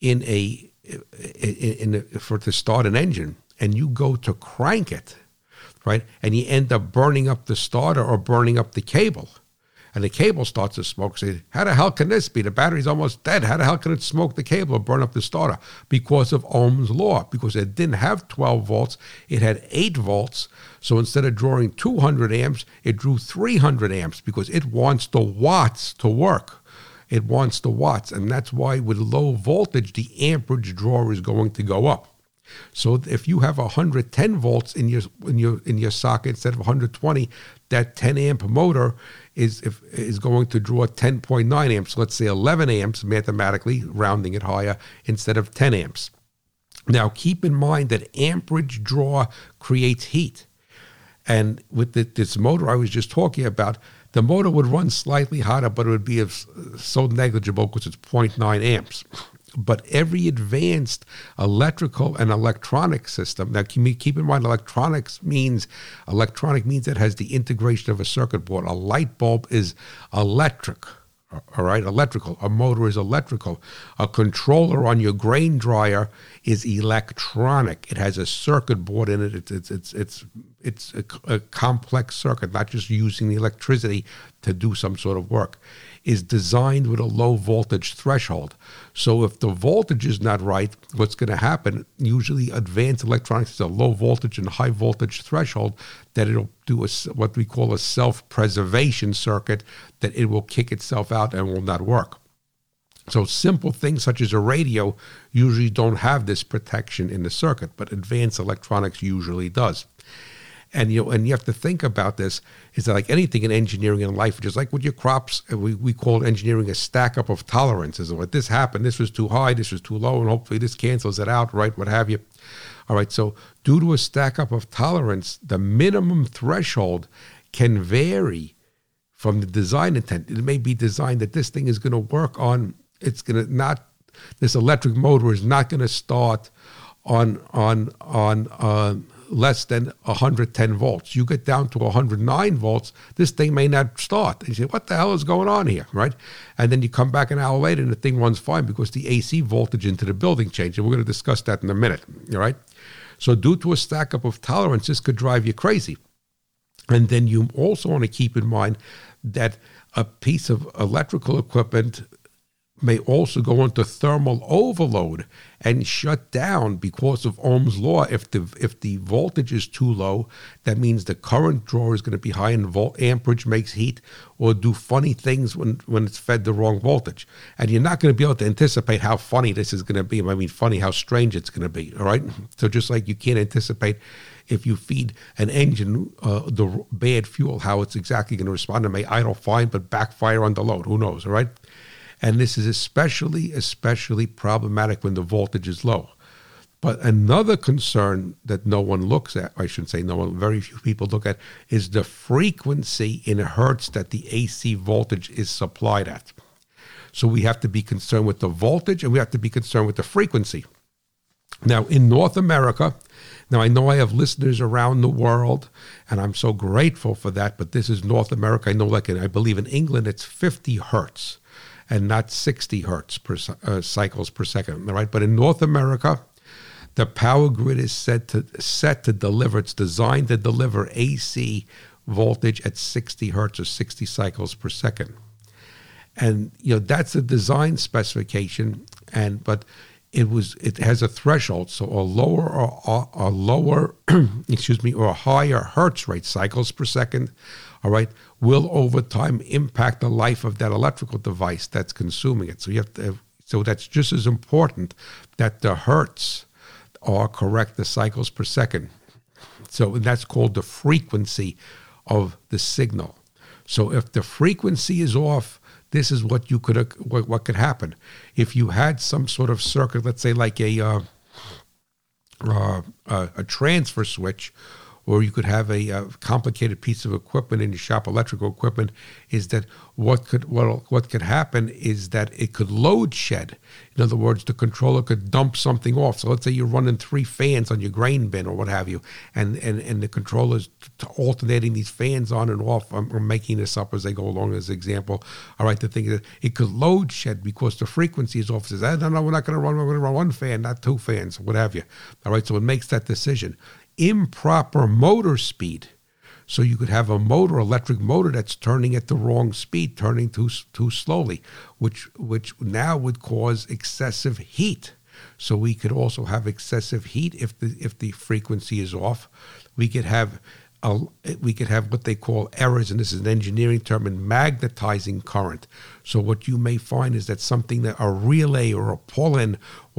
to start an engine, and you go to crank it, right? And you end up burning up the starter or burning up the cable. And the cable starts to smoke. Say, how the hell can this be? The battery's almost dead. How the hell can it smoke the cable or burn up the starter? Because of Ohm's law. Because it didn't have 12 volts. It had 8 volts. So instead of drawing 200 amps, it drew 300 amps because it wants the watts to work. It wants the watts. And that's why with low voltage, the amperage draw is going to go up. So if you have 110 volts in your socket instead of 120, that 10 amp motor is going to draw 10.9 amps. Let's say 11 amps mathematically, rounding it higher, instead of 10 amps. Now keep in mind that amperage draw creates heat. And with this motor I was just talking about, the motor would run slightly hotter, but it would be so negligible because it's 0.9 amps. But every advanced electrical and electronic system, now keep in mind electronic means it has the integration of a circuit board. A light bulb is electric. All right, electrical. A motor is electrical. A controller on your grain dryer is electronic. It has a circuit board in it. It's a complex circuit, not just using the electricity to do some sort of work. Is designed with a low voltage threshold. So if the voltage is not right, what's going to happen? Usually, advanced electronics is a low voltage and high voltage threshold that it'll do what we call a self-preservation circuit, that it will kick itself out and will not work. So simple things such as a radio usually don't have this protection in the circuit, but advanced electronics usually does. And you have to think about this, is that like anything in engineering and life, just like with your crops, we call engineering a stack up of tolerances. What this happened, this was too high, this was too low, and hopefully this cancels it out, right? What have you. All right, so due to a stack up of tolerance, the minimum threshold can vary from the design intent. It may be designed that this thing is going to work on, this electric motor is not going to start on less than 110 volts. You get down to 109 volts, this thing may not start. And you say, what the hell is going on here, right? And then you come back an hour later and the thing runs fine because the AC voltage into the building changed. And we're going to discuss that in a minute, all right? So due to a stack up of tolerance, this could drive you crazy. And then you also want to keep in mind that a piece of electrical equipment may also go into thermal overload and shut down because of Ohm's law. If the voltage is too low, that means the current draw is going to be high and amperage makes heat or do funny things when it's fed the wrong voltage. And you're not going to be able to anticipate how funny this is going to be. I mean, funny, how strange it's going to be, all right? So just like you can't anticipate if you feed an engine the bad fuel, how it's exactly going to respond. It may idle fine, but backfire under load. Who knows, all right? And this is especially problematic when the voltage is low. But another concern that no one looks at, I shouldn't say no one, very few people look at, is the frequency in hertz that the AC voltage is supplied at. So we have to be concerned with the voltage and we have to be concerned with the frequency. Now, in North America, now I know I have listeners around the world, and I'm so grateful for that, but this is North America. I know, I believe in England, it's 50 hertz. And not 60 hertz per cycles per second, all right? But in North America, the power grid is set to deliver. It's designed to deliver AC voltage at 60 hertz or 60 cycles per second, and that's a design specification. But it has a threshold, so a lower or a higher hertz rate, cycles per second, all right, will over time impact the life of that electrical device that's consuming it. So that's just as important that the hertz are correct, the cycles per second. So that's called the frequency of the signal. So if the frequency is off, this is what could happen. If you had some sort of circuit, let's say like a transfer switch, or you could have a complicated piece of equipment in your shop, electrical equipment, is that what could happen is that it could load shed. In other words, the controller could dump something off. So let's say you're running 3 fans on your grain bin or what have you, and the controller's alternating these fans on and off. I'm making this up as I go along as an example. All right, the thing is, it could load shed because the frequency is off. It says, no, we're not going to run. We're going to run 1 fan, not 2 fans, what have you. All right, so it makes that decision. Improper motor speed. So you could have a electric motor that's turning at the wrong speed, turning too slowly, which now would cause excessive heat. So we could also have excessive heat if the frequency is off. We could have what they call errors, and this is an engineering term, in magnetizing current. So what you may find is that something that a relay or a pull-in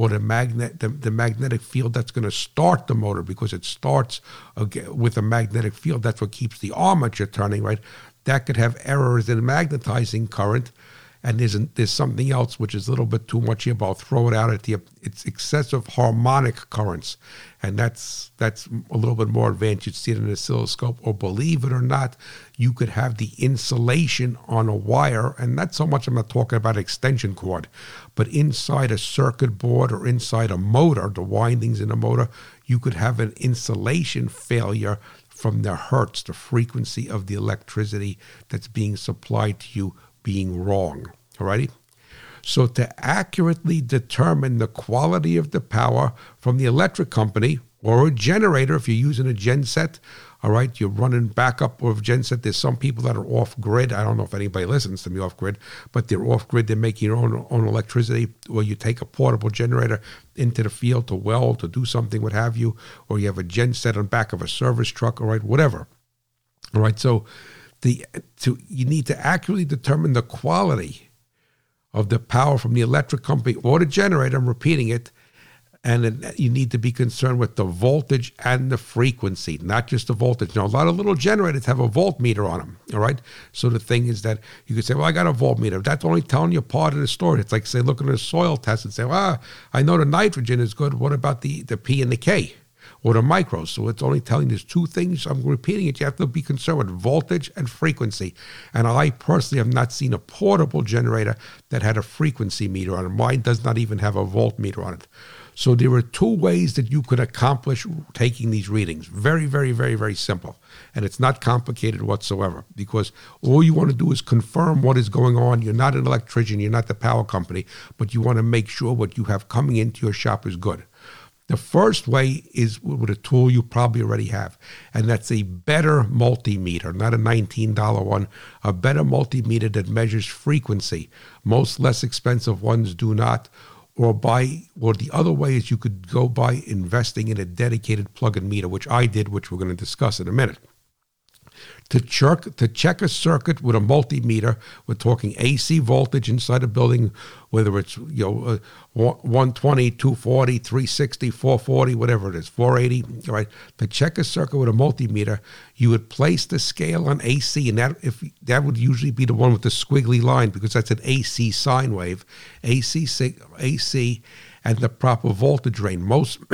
or the magnetic field that's going to start the motor, because it starts with a magnetic field. That's what keeps the armature turning, right? That could have errors in magnetizing current. And there's something else which is a little bit too much here, but I'll throw it out at you. It's excessive harmonic currents, and that's a little bit more advanced. You'd see it in an oscilloscope, or believe it or not, you could have the insulation on a wire, and not so much, I'm not talking about extension cord, but inside a circuit board or inside a motor, the windings in a motor, you could have an insulation failure from the hertz, the frequency of the electricity that's being supplied to you, being wrong. Alrighty? So to accurately determine the quality of the power from the electric company or a generator, if you're using a genset, all right, you're running backup of genset. There's some people that are off grid. I don't know if anybody listens to me off grid, but they're off grid. They're making your own electricity, or you take a portable generator into the field to weld, to do something, what have you, or you have a genset on back of a service truck, all right, whatever. All right, so you need to accurately determine the quality of the power from the electric company or the generator. I'm repeating it. And you need to be concerned with the voltage and the frequency, not just the voltage. Now, a lot of little generators have a voltmeter on them, all right? So the thing is that you could say, well, I got a voltmeter. That's only telling you part of the story. It's like, say, looking at a soil test and say, well, I know the nitrogen is good. What about the P and the K? Or the micros? So it's only telling there's two things. I'm repeating it. You have to be concerned with voltage and frequency. And I personally have not seen a portable generator that had a frequency meter on it. Mine does not even have a voltmeter on it. So there are two ways that you could accomplish taking these readings. Very, very, very, very simple. And it's not complicated whatsoever, because all you want to do is confirm what is going on. You're not an electrician. You're not the power company. But you want to make sure what you have coming into your shop is good. The first way is with a tool you probably already have, and that's a better multimeter, not a $19 one, a better multimeter that measures frequency. Most less expensive ones do not. Or the other way is you could go by investing in a dedicated plug-in meter, which I did, which we're going to discuss in a minute. To check a circuit with a multimeter, we're talking AC voltage inside a building, whether it's 120, 240, 360, 440, whatever it is, 480. All right. To check a circuit with a multimeter, you would place the scale on AC, and that would usually be the one with the squiggly line, because that's an AC sine wave, AC, and the proper voltage range.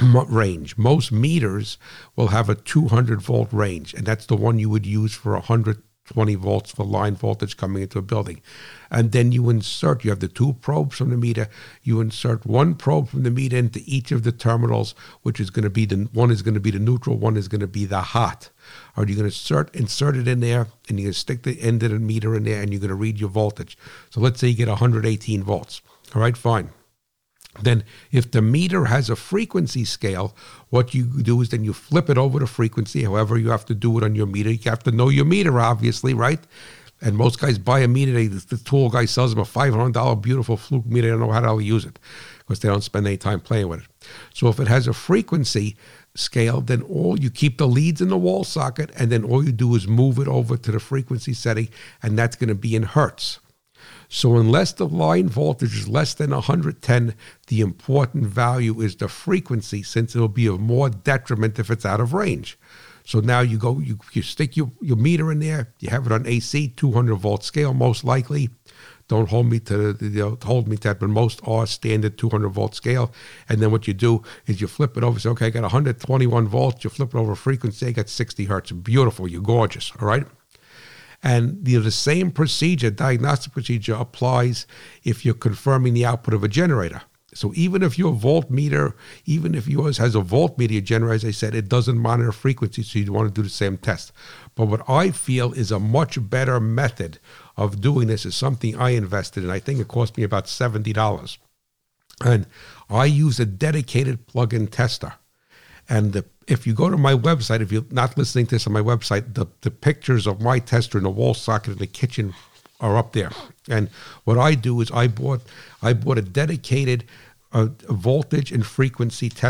Most meters will have a 200 volt range, and that's the one you would use for 120 volts for line voltage coming into a building. And then you have the two probes from the meter. You insert one probe from the meter into each of the terminals, which is going to be one is going to be the neutral, one is going to be the hot. Or you're going to insert it in there, and you're going to stick the end of the meter in there, and you're going to read your voltage. So let's say you get 118 volts. All right, fine. Then if the meter has a frequency scale, what you do is then you flip it over to frequency. However, you have to do it on your meter. You have to know your meter, obviously, right? And most guys buy a meter. The tool guy sells them a $500 beautiful Fluke meter. They don't know how to use it because they don't spend any time playing with it. So if it has a frequency scale, then you keep the leads in the wall socket, and then all you do is move it over to the frequency setting, and that's going to be in hertz. So unless the line voltage is less than 110, the important value is the frequency, since it'll be of more detriment if it's out of range. So now you stick your meter in there, you have it on AC, 200 volt scale most likely. Don't hold me to that, but most are standard 200 volt scale. And then what you do is you flip it over. Say, okay, I got 121 volts. You flip it over frequency, I got 60 hertz. Beautiful, you're gorgeous, all right? And the same procedure, diagnostic procedure, applies if you're confirming the output of a generator. So even if your voltmeter, even if yours has a voltmeter generator, as I said, it doesn't monitor frequency, so you want to do the same test. But what I feel is a much better method of doing this is something I invested in. I think it cost me about $70. And I use a dedicated plug-in tester. And if you go to my website, if you're not listening to this on my website, the pictures of my tester in the wall socket in the kitchen are up there. And what I do is I bought a dedicated voltage and frequency tester.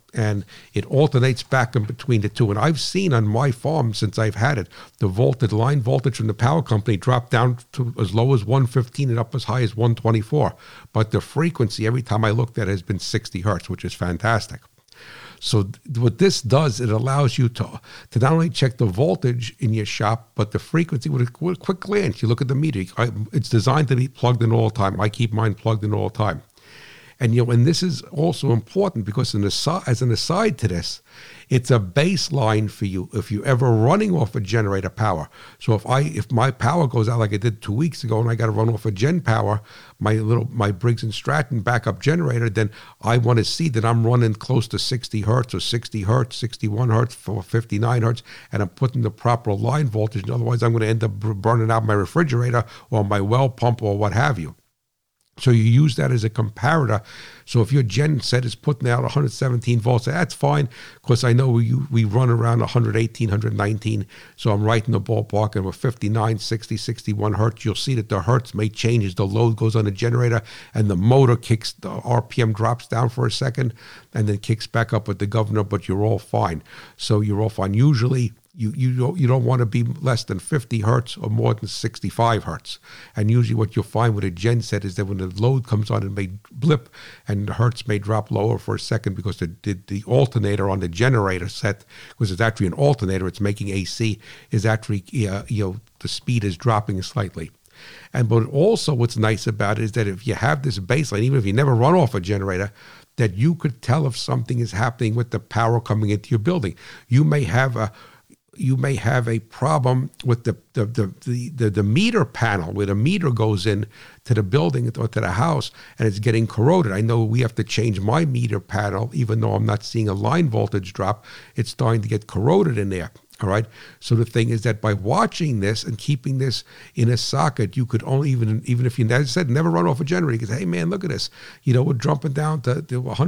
and it alternates back in between the two. And I've seen on my farm, since I've had it, the line voltage from the power company drop down to as low as 115 and up as high as 124. But the frequency, every time I looked at it, has been 60 hertz, which is fantastic. So what this does, it allows you to not only check the voltage in your shop, but the frequency with a quick glance. You look at the meter. It's designed to be plugged in all the time. I keep mine plugged in all the time. And and this is also important because as an aside to this, it's a baseline for you if you're ever running off a generator power. So if my power goes out like I did 2 weeks ago and I got to run off a gen power, my Briggs & Stratton backup generator, then I want to see that I'm running close to 60 hertz or 60 hertz, 61 hertz, 59 hertz, and I'm putting the proper line voltage. Otherwise, I'm going to end up burning out my refrigerator or my well pump or what have you. So you use that as a comparator. So if your gen set is putting out 117 volts, that's fine, because I know we run around 118, 119. So I'm right in the ballpark. And with 59, 60, 61 hertz, you'll see that the hertz may change as the load goes on the generator and the motor kicks, the RPM drops down for a second and then kicks back up with the governor, but you're all fine. So you're all fine. Usually, you don't want to be less than 50 hertz or more than 65 hertz. And usually what you'll find with a gen set is that when the load comes on, it may blip and the hertz may drop lower for a second because the alternator on the generator set, because it's actually an alternator, it's making AC, is actually, the speed is dropping slightly. But also what's nice about it is that if you have this baseline, even if you never run off a generator, that you could tell if something is happening with the power coming into your building. You may have a problem with the meter panel, where the meter goes in to the building or to the house and it's getting corroded. I know we have to change my meter panel, even though I'm not seeing a line voltage drop. It's starting to get corroded in there. All right. So the thing is that by watching this and keeping this in a socket, you could only, even if you, as I said, never run off a generator, you could say, hey man, look at this. We're jumping down to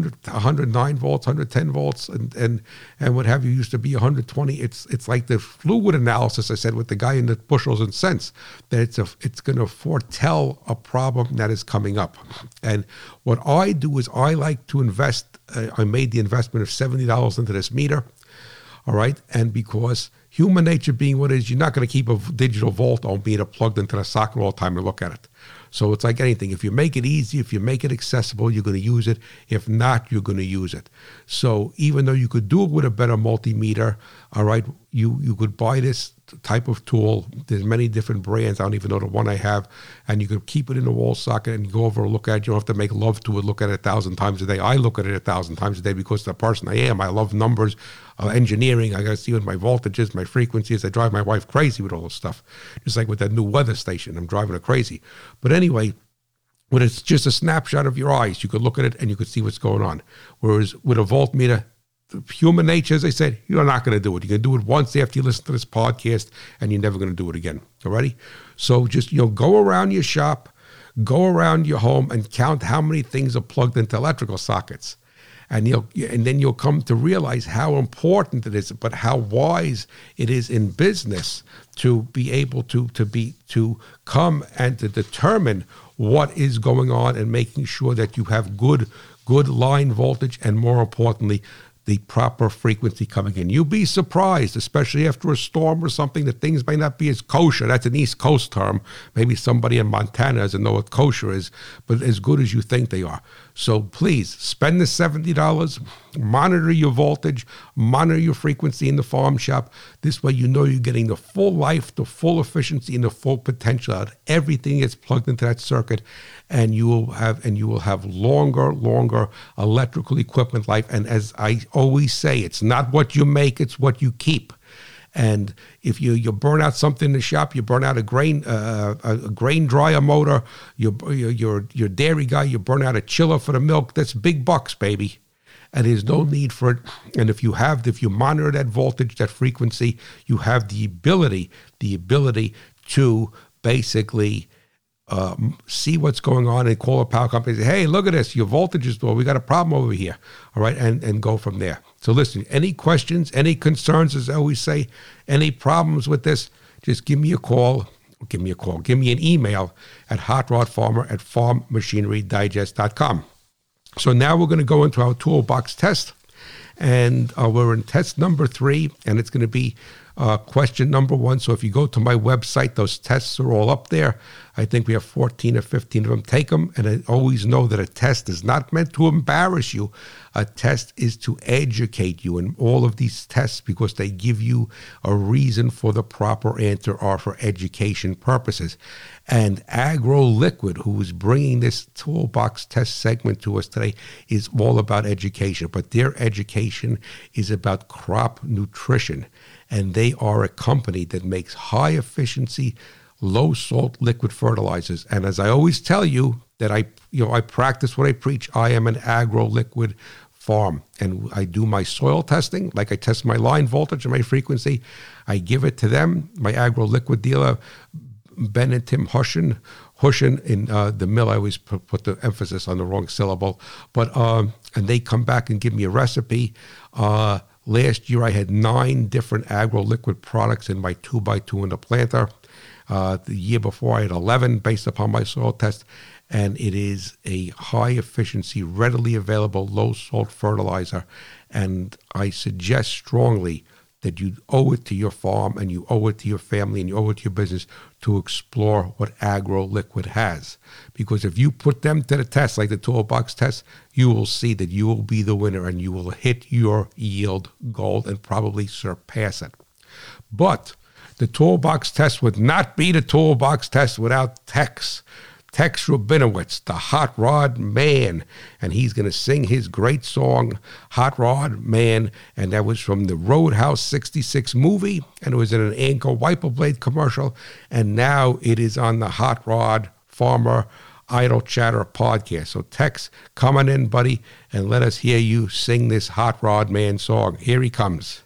109 volts, 110 volts, and what have you. Used to be 120. It's like the fluid analysis I said with the guy in the bushels and cents, that it's going to foretell a problem that is coming up. And what I do is I like to invest. I made the investment of $70 into this meter. All right. And because human nature being what it is, you're not going to keep a digital volt meter plugged into the socket all the time to look at it. So it's like anything. If you make it easy, if you make it accessible, you're going to use it. If not, you're going to use it. So even though you could do it with a better multimeter, all right, you could buy this type of tool. There's many different brands. I don't even know the one I have. And you could keep it in the wall socket and go over and look at it. You don't have to make love to it, look at it 1,000 times a day. I look at it 1,000 times a day because the person I am. I love numbers, engineering. I got to see what my voltage is, my frequencies. I drive my wife crazy with all this stuff. Just like with that new weather station, I'm driving her crazy. But anyway, when it's just a snapshot of your eyes, you could look at it and you could see what's going on. Whereas with a voltmeter, human nature, as I said, you're not going to do it. You're going to do it once after you listen to this podcast, and you're never going to do it again. Alrighty? So just go around your shop, go around your home, and count how many things are plugged into electrical sockets. And then you'll come to realize how important it is, but how wise it is in business to be able to come and to determine what is going on and making sure that you have good line voltage and, more importantly, the proper frequency coming in. You'll be surprised, especially after a storm or something, that things may not be as kosher. That's an East Coast term. Maybe somebody in Montana doesn't know what kosher is, but as good as you think they are. So please spend the $70, monitor your voltage, monitor your frequency in the farm shop. This way you know you're getting the full life, the full efficiency, and the full potential out of everything that's plugged into that circuit, and you will have longer electrical equipment life. And as I always say, it's not what you make, it's what you keep. And if you burn out something in the shop, you burn out a grain dryer motor, your dairy guy, you burn out a chiller for the milk, that's big bucks, baby. And there's no need for it. And if you monitor that voltage, that frequency, you have the ability to basically see what's going on and call a power company and say, hey, look at this, your voltage is low, we got a problem over here. All right, and go from there. So listen, any questions, any concerns, as I always say, any problems with this, just give me a call. Give me an email at hotrodfarmer@farmmachinerydigest.com. So now we're going to go into our toolbox test. And we're in test number 3, and it's going to be question number 1. So if you go to my website, those tests are all up there. I think we have 14 or 15 of them. Take them, and I always know that a test is not meant to embarrass you. A test is to educate you. And all of these tests, because they give you a reason for the proper answer, are for education purposes. And AgroLiquid, who is bringing this toolbox test segment to us today, is all about education. But their education is about crop nutrition. And they are a company that makes high efficiency, low salt liquid fertilizers. And as I always tell you, that I practice what I preach. I am an AgroLiquid farm, and I do my soil testing, like I test my line voltage and my frequency. I give it to them, my AgroLiquid dealer, Ben and Tim Hushen in the mill. I always put the emphasis on the wrong syllable, but and they come back and give me a recipe. Last year, I had 9 different AgroLiquid products in my 2x2 in the planter. The year before, I had 11 based upon my soil test. And it is a high-efficiency, readily available, low-salt fertilizer. And I suggest strongly that you owe it to your farm, and you owe it to your family, and you owe it to your business to explore what AgroLiquid has. Because if you put them to the test, like the toolbox test, you will see that you will be the winner, and you will hit your yield goal and probably surpass it. But the toolbox test would not be the toolbox test without Tex Rabinowitz, the Hot Rod Man, and he's going to sing his great song, Hot Rod Man, and that was from the Roadhouse 66 movie, and it was in an Anchor wiper blade commercial, and now it is on the Hot Rod Farmer Idle Chatter podcast. So Tex, come on in, buddy, and let us hear you sing this Hot Rod Man song. Here he comes.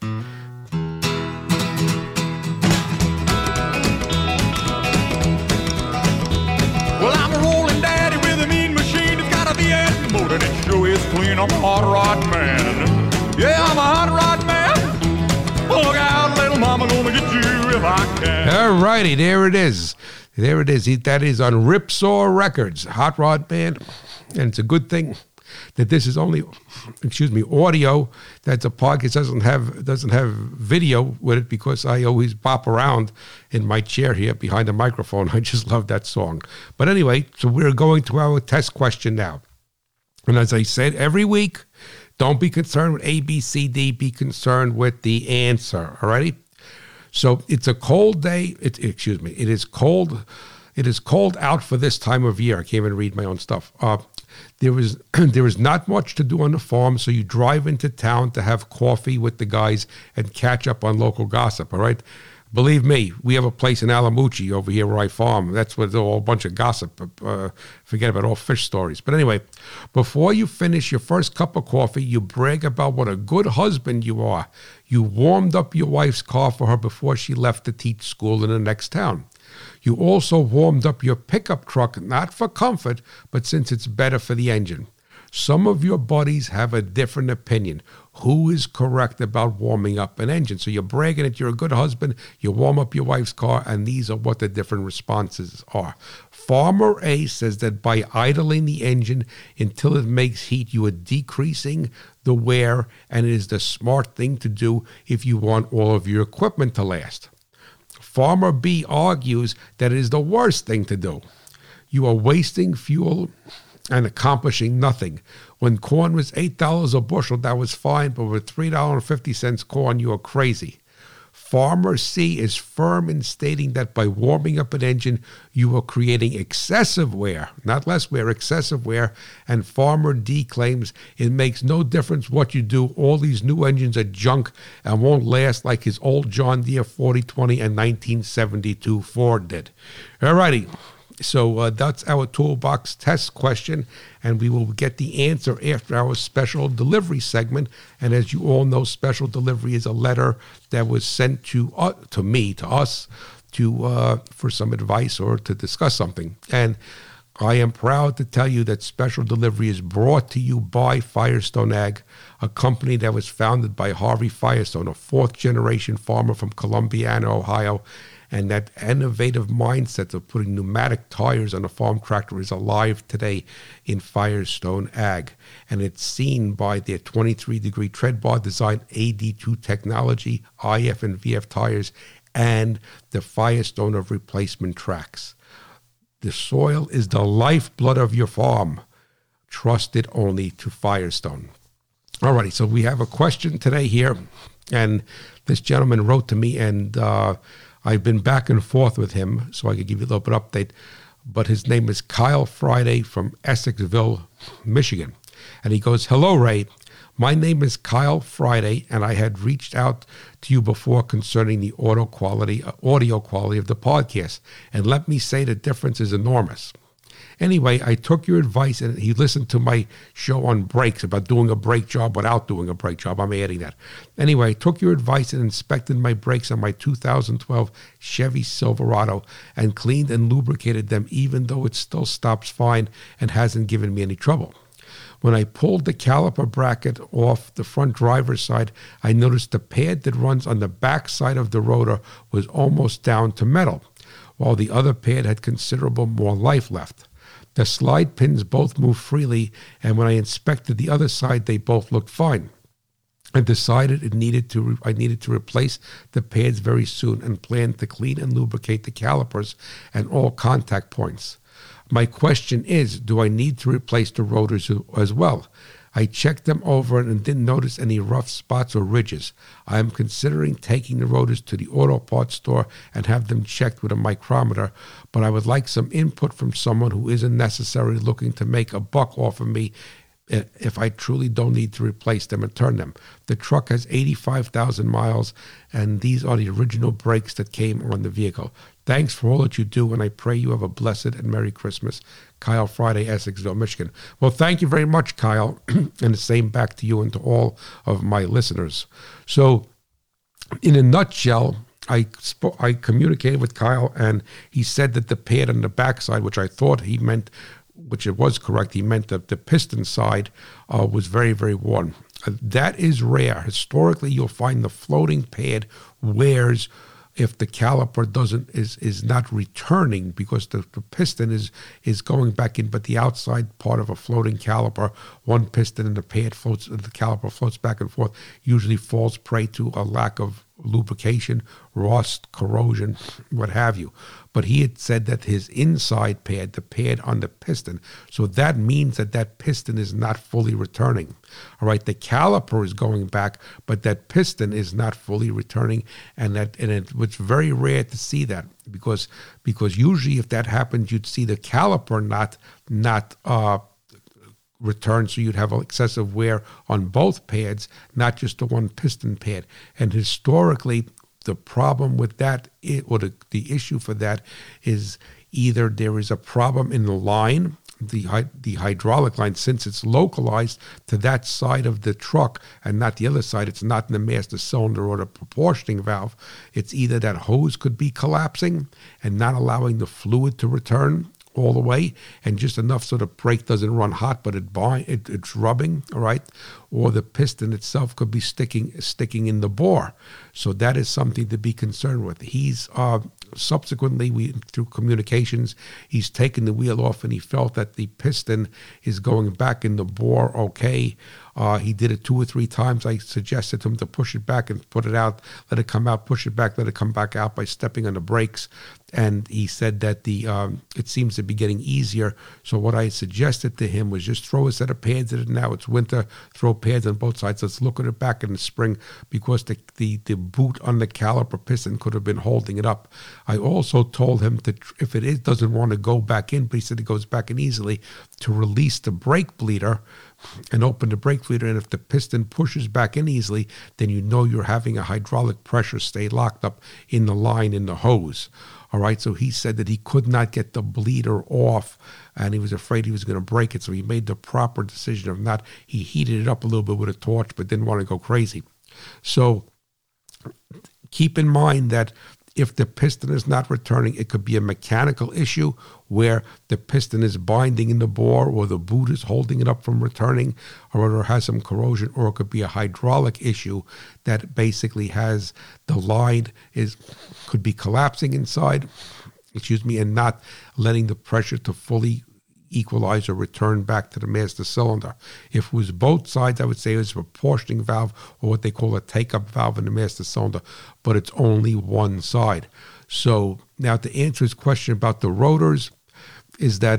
And it sure is clean. I'm a hot rod man. Yeah, I'm a hot rod man. Look out, little mama, gonna get you if I can. All righty, there it is. There it is. That is on Ripsaw Records, Hot Rod Man. And it's a good thing that this is only, audio. That's a podcast, doesn't have video with it, because I always bop around in my chair here behind the microphone. I just love that song. But anyway, so we're going to our test question now. And as I said, every week, don't be concerned with A, B, C, D. Be concerned with the answer. All righty? So it's a cold day. It is cold. It is cold out for this time of year. I can't even read my own stuff. There is not much to do on the farm, so you drive into town to have coffee with the guys and catch up on local gossip. All right? Believe me, we have a place in Alamucci over here where I farm. That's where there's all a bunch of gossip. Forget about all fish stories. But anyway, before you finish your first cup of coffee, you brag about what a good husband you are. You warmed up your wife's car for her before she left to teach school in the next town. You also warmed up your pickup truck, not for comfort, but since it's better for the engine. Some of your buddies have a different opinion. Who is correct about warming up an engine? So you're bragging that you're a good husband, you warm up your wife's car, and these are what the different responses are. Farmer A says that by idling the engine until it makes heat, you are decreasing the wear, and it is the smart thing to do if you want all of your equipment to last. Farmer B argues that it is the worst thing to do. You are wasting fuel and accomplishing nothing. When corn was $8 a bushel, that was fine, but with $3.50 corn, you are crazy. Farmer C is firm in stating that by warming up an engine, you are creating excessive wear, not less wear, excessive wear. And Farmer D claims it makes no difference what you do. All these new engines are junk and won't last like his old John Deere 4020 and 1972 Ford did. All righty. So that's our toolbox test question, and we will get the answer after our special delivery segment. And as you all know, special delivery is a letter that was sent to us, for some advice or to discuss something. And I am proud to tell you that special delivery is brought to you by Firestone Ag, a company that was founded by Harvey Firestone, a fourth-generation farmer from Columbiana, Ohio. And that innovative mindset of putting pneumatic tires on a farm tractor is alive today in Firestone Ag. And it's seen by their 23-degree tread bar design, AD2 technology, IF and VF tires, and the Firestone of replacement tracks. The soil is the lifeblood of your farm. Trust it only to Firestone. Alrighty, so we have a question today here, and this gentleman wrote to me, and I've been back and forth with him, so I could give you a little bit of update. But his name is Kyle Friday from Essexville, Michigan. And he goes, "Hello, Ray. My name is Kyle Friday, and I had reached out to you before concerning the audio quality of the podcast. And let me say the difference is enormous. Anyway, I took your advice, and he listened to my show on brakes about doing a brake job without doing a brake job. I'm adding that. Anyway, I took your advice and inspected my brakes on my 2012 Chevy Silverado and cleaned and lubricated them, even though it still stops fine and hasn't given me any trouble. When I pulled the caliper bracket off the front driver's side, I noticed the pad that runs on the back side of the rotor was almost down to metal, while the other pad had considerable more life left. The slide pins both moved freely, and when I inspected the other side, they both looked fine. I decided I needed to replace the pads very soon and planned to clean and lubricate the calipers and all contact points. My question is, do I need to replace the rotors as well? I checked them over and didn't notice any rough spots or ridges. I am considering taking the rotors to the auto parts store and have them checked with a micrometer, but I would like some input from someone who isn't necessarily looking to make a buck off of me if I truly don't need to replace them and turn them. The truck has 85,000 miles, and these are the original brakes that came on the vehicle. Thanks for all that you do, and I pray you have a blessed and Merry Christmas. Kyle Friday, Essexville, Michigan." Well, thank you very much, Kyle, and the same back to you and to all of my listeners. So, in a nutshell, I communicated with Kyle, and he said that the pad on the backside, which I thought he meant, which it was correct, he meant that the piston side was very, very worn. That is rare. Historically, you'll find the floating pad wears if the caliper is not returning, because the piston is going back in, but the outside part of a floating caliper, one piston and the pad floats, the caliper floats back and forth, usually falls prey to a lack of lubrication, rust, corrosion, what have you. But he had said that his inside pad, the pad on the piston, so that means that piston is not fully returning. All right, the caliper is going back, but that piston is not fully returning, and it's very rare to see that, because usually if that happens, you'd see the caliper not return, so you'd have excessive wear on both pads, not just the one piston pad. And historically, the problem with that, or the issue for that, is either there is a problem in the line, the hydraulic line, since it's localized to that side of the truck and not the other side, it's not in the master cylinder or the proportioning valve. It's either that hose could be collapsing and not allowing the fluid to return all the way, and just enough so the brake doesn't run hot, but it's rubbing, all right? Or the piston itself could be sticking in the bore. So that is something to be concerned with. He's subsequently, through communications, he's taken the wheel off, and he felt that the piston is going back in the bore okay. He did it 2 or 3 times. I suggested to him to push it back and put it out, let it come out, push it back, let it come back out by stepping on the brakes. And he said that it seems to be getting easier. So what I suggested to him was just throw a set of pads in it now. It's winter. Throw pads on both sides. Let's look at it back in the spring, because the boot on the caliper piston could have been holding it up. I also told him that if doesn't want to go back in, but he said it goes back in easily, to release the brake bleeder and open the brake bleeder. And if the piston pushes back in easily, then you know you're having a hydraulic pressure stay locked up in the line in the hose. All right, so he said that he could not get the bleeder off, and he was afraid he was going to break it. So he made the proper decision of not. He heated it up a little bit with a torch, but didn't want to go crazy. So keep in mind that If the piston is not returning, it could be a mechanical issue where the piston is binding in the bore or the boot is holding it up from returning, or it has some corrosion, or it could be a hydraulic issue that basically has the line could be collapsing inside, and not letting the pressure to fully equalize or return back to the master cylinder. If it was both sides, I would say it was a proportioning valve, or what they call a take-up valve in the master cylinder, but it's only one side. So now to answer his question about the rotors, is that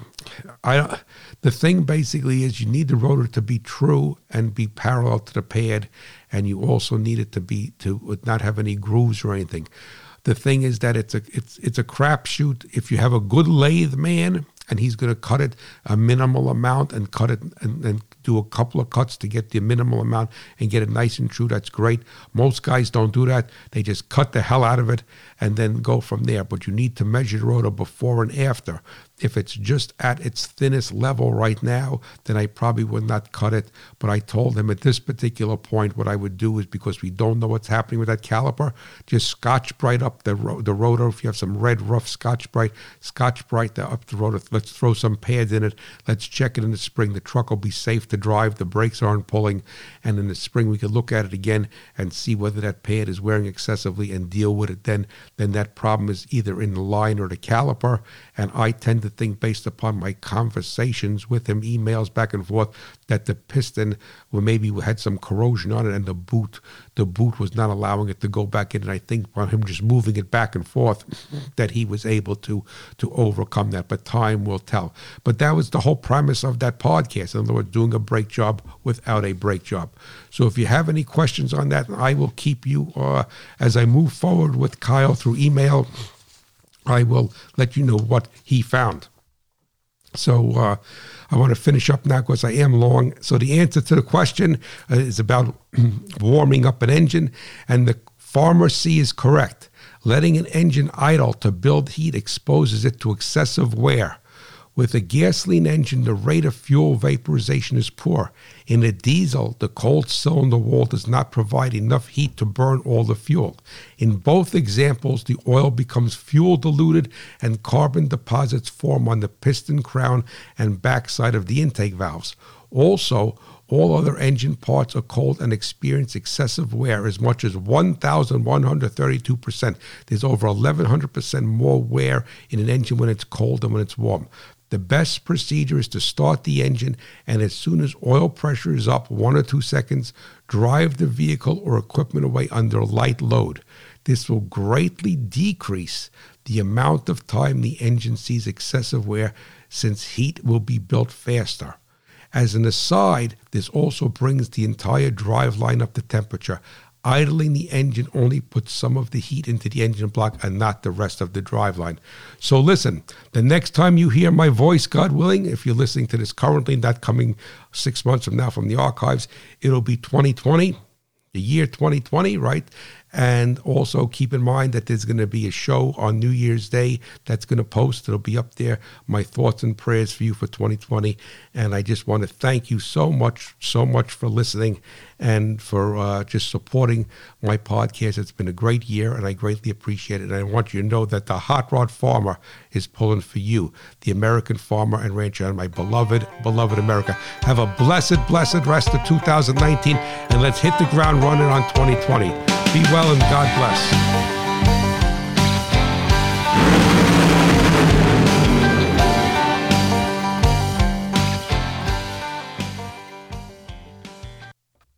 the thing basically is you need the rotor to be true and be parallel to the pad, and you also need it to not have any grooves or anything. The thing is that it's a crapshoot. If you have a good lathe man, and he's going to cut it a minimal amount and cut it and do a couple of cuts to get the minimal amount and get it nice and true, that's great. Most guys don't do that. They just cut the hell out of it and then go from there. But you need to measure the rotor before and after. If it's just at its thinnest level right now, then I probably would not cut it. But I told him at this particular point what I would do is, because we don't know what's happening with that caliper, just Scotch-Brite up the rotor. If you have some red rough Scotch-Brite up the rotor. Let's throw some pads in it. Let's check it in the spring. The truck will be safe to drive. The brakes aren't pulling. And in the spring, we could look at it again and see whether that pad is wearing excessively and deal with it. Then that problem is either in the line or the caliper. And I tend to think, based upon my conversations with him, emails back and forth, that the piston maybe had some corrosion on it, and the boot was not allowing it to go back in. And I think by him just moving it back and forth, that he was able to overcome that. But time will tell. But that was the whole premise of that podcast. In other words, doing a brake job without a brake job. So if you have any questions on that, I will keep you as I move forward with Kyle through email. I will let you know what he found. So I want to finish up now because I am long. So the answer to the question is about warming up an engine, and the Farmer C is correct. Letting an engine idle to build heat exposes it to excessive wear. With a gasoline engine, the rate of fuel vaporization is poor. In a diesel, the cold cylinder wall does not provide enough heat to burn all the fuel. In both examples, the oil becomes fuel diluted and carbon deposits form on the piston crown and backside of the intake valves. Also, all other engine parts are cold and experience excessive wear, as much as 1,132%. There's over 1,100% more wear in an engine when it's cold than when it's warm. The best procedure is to start the engine, and as soon as oil pressure is up 1 or 2 seconds, drive the vehicle or equipment away under light load. This will greatly decrease the amount of time the engine sees excessive wear, since heat will be built faster. As an aside, this also brings the entire driveline up to temperature. Idling the engine only puts some of the heat into the engine block and not the rest of the driveline. So listen, the next time you hear my voice, God willing, if you're listening to this currently, not coming 6 months from now from the archives, it'll be 2020, the year 2020, right? And also keep in mind that there's going to be a show on New Year's Day that's going to post. It'll be up there. My thoughts and prayers for you for 2020. And I just want to thank you so much for listening and for just supporting my podcast. It's been a great year, and I greatly appreciate it. And I want you to know that the Hot Rod Farmer is pulling for you, the American farmer and rancher, and my beloved, beloved America. Have a blessed rest of 2019, and let's hit the ground running on 2020. Be well and God bless.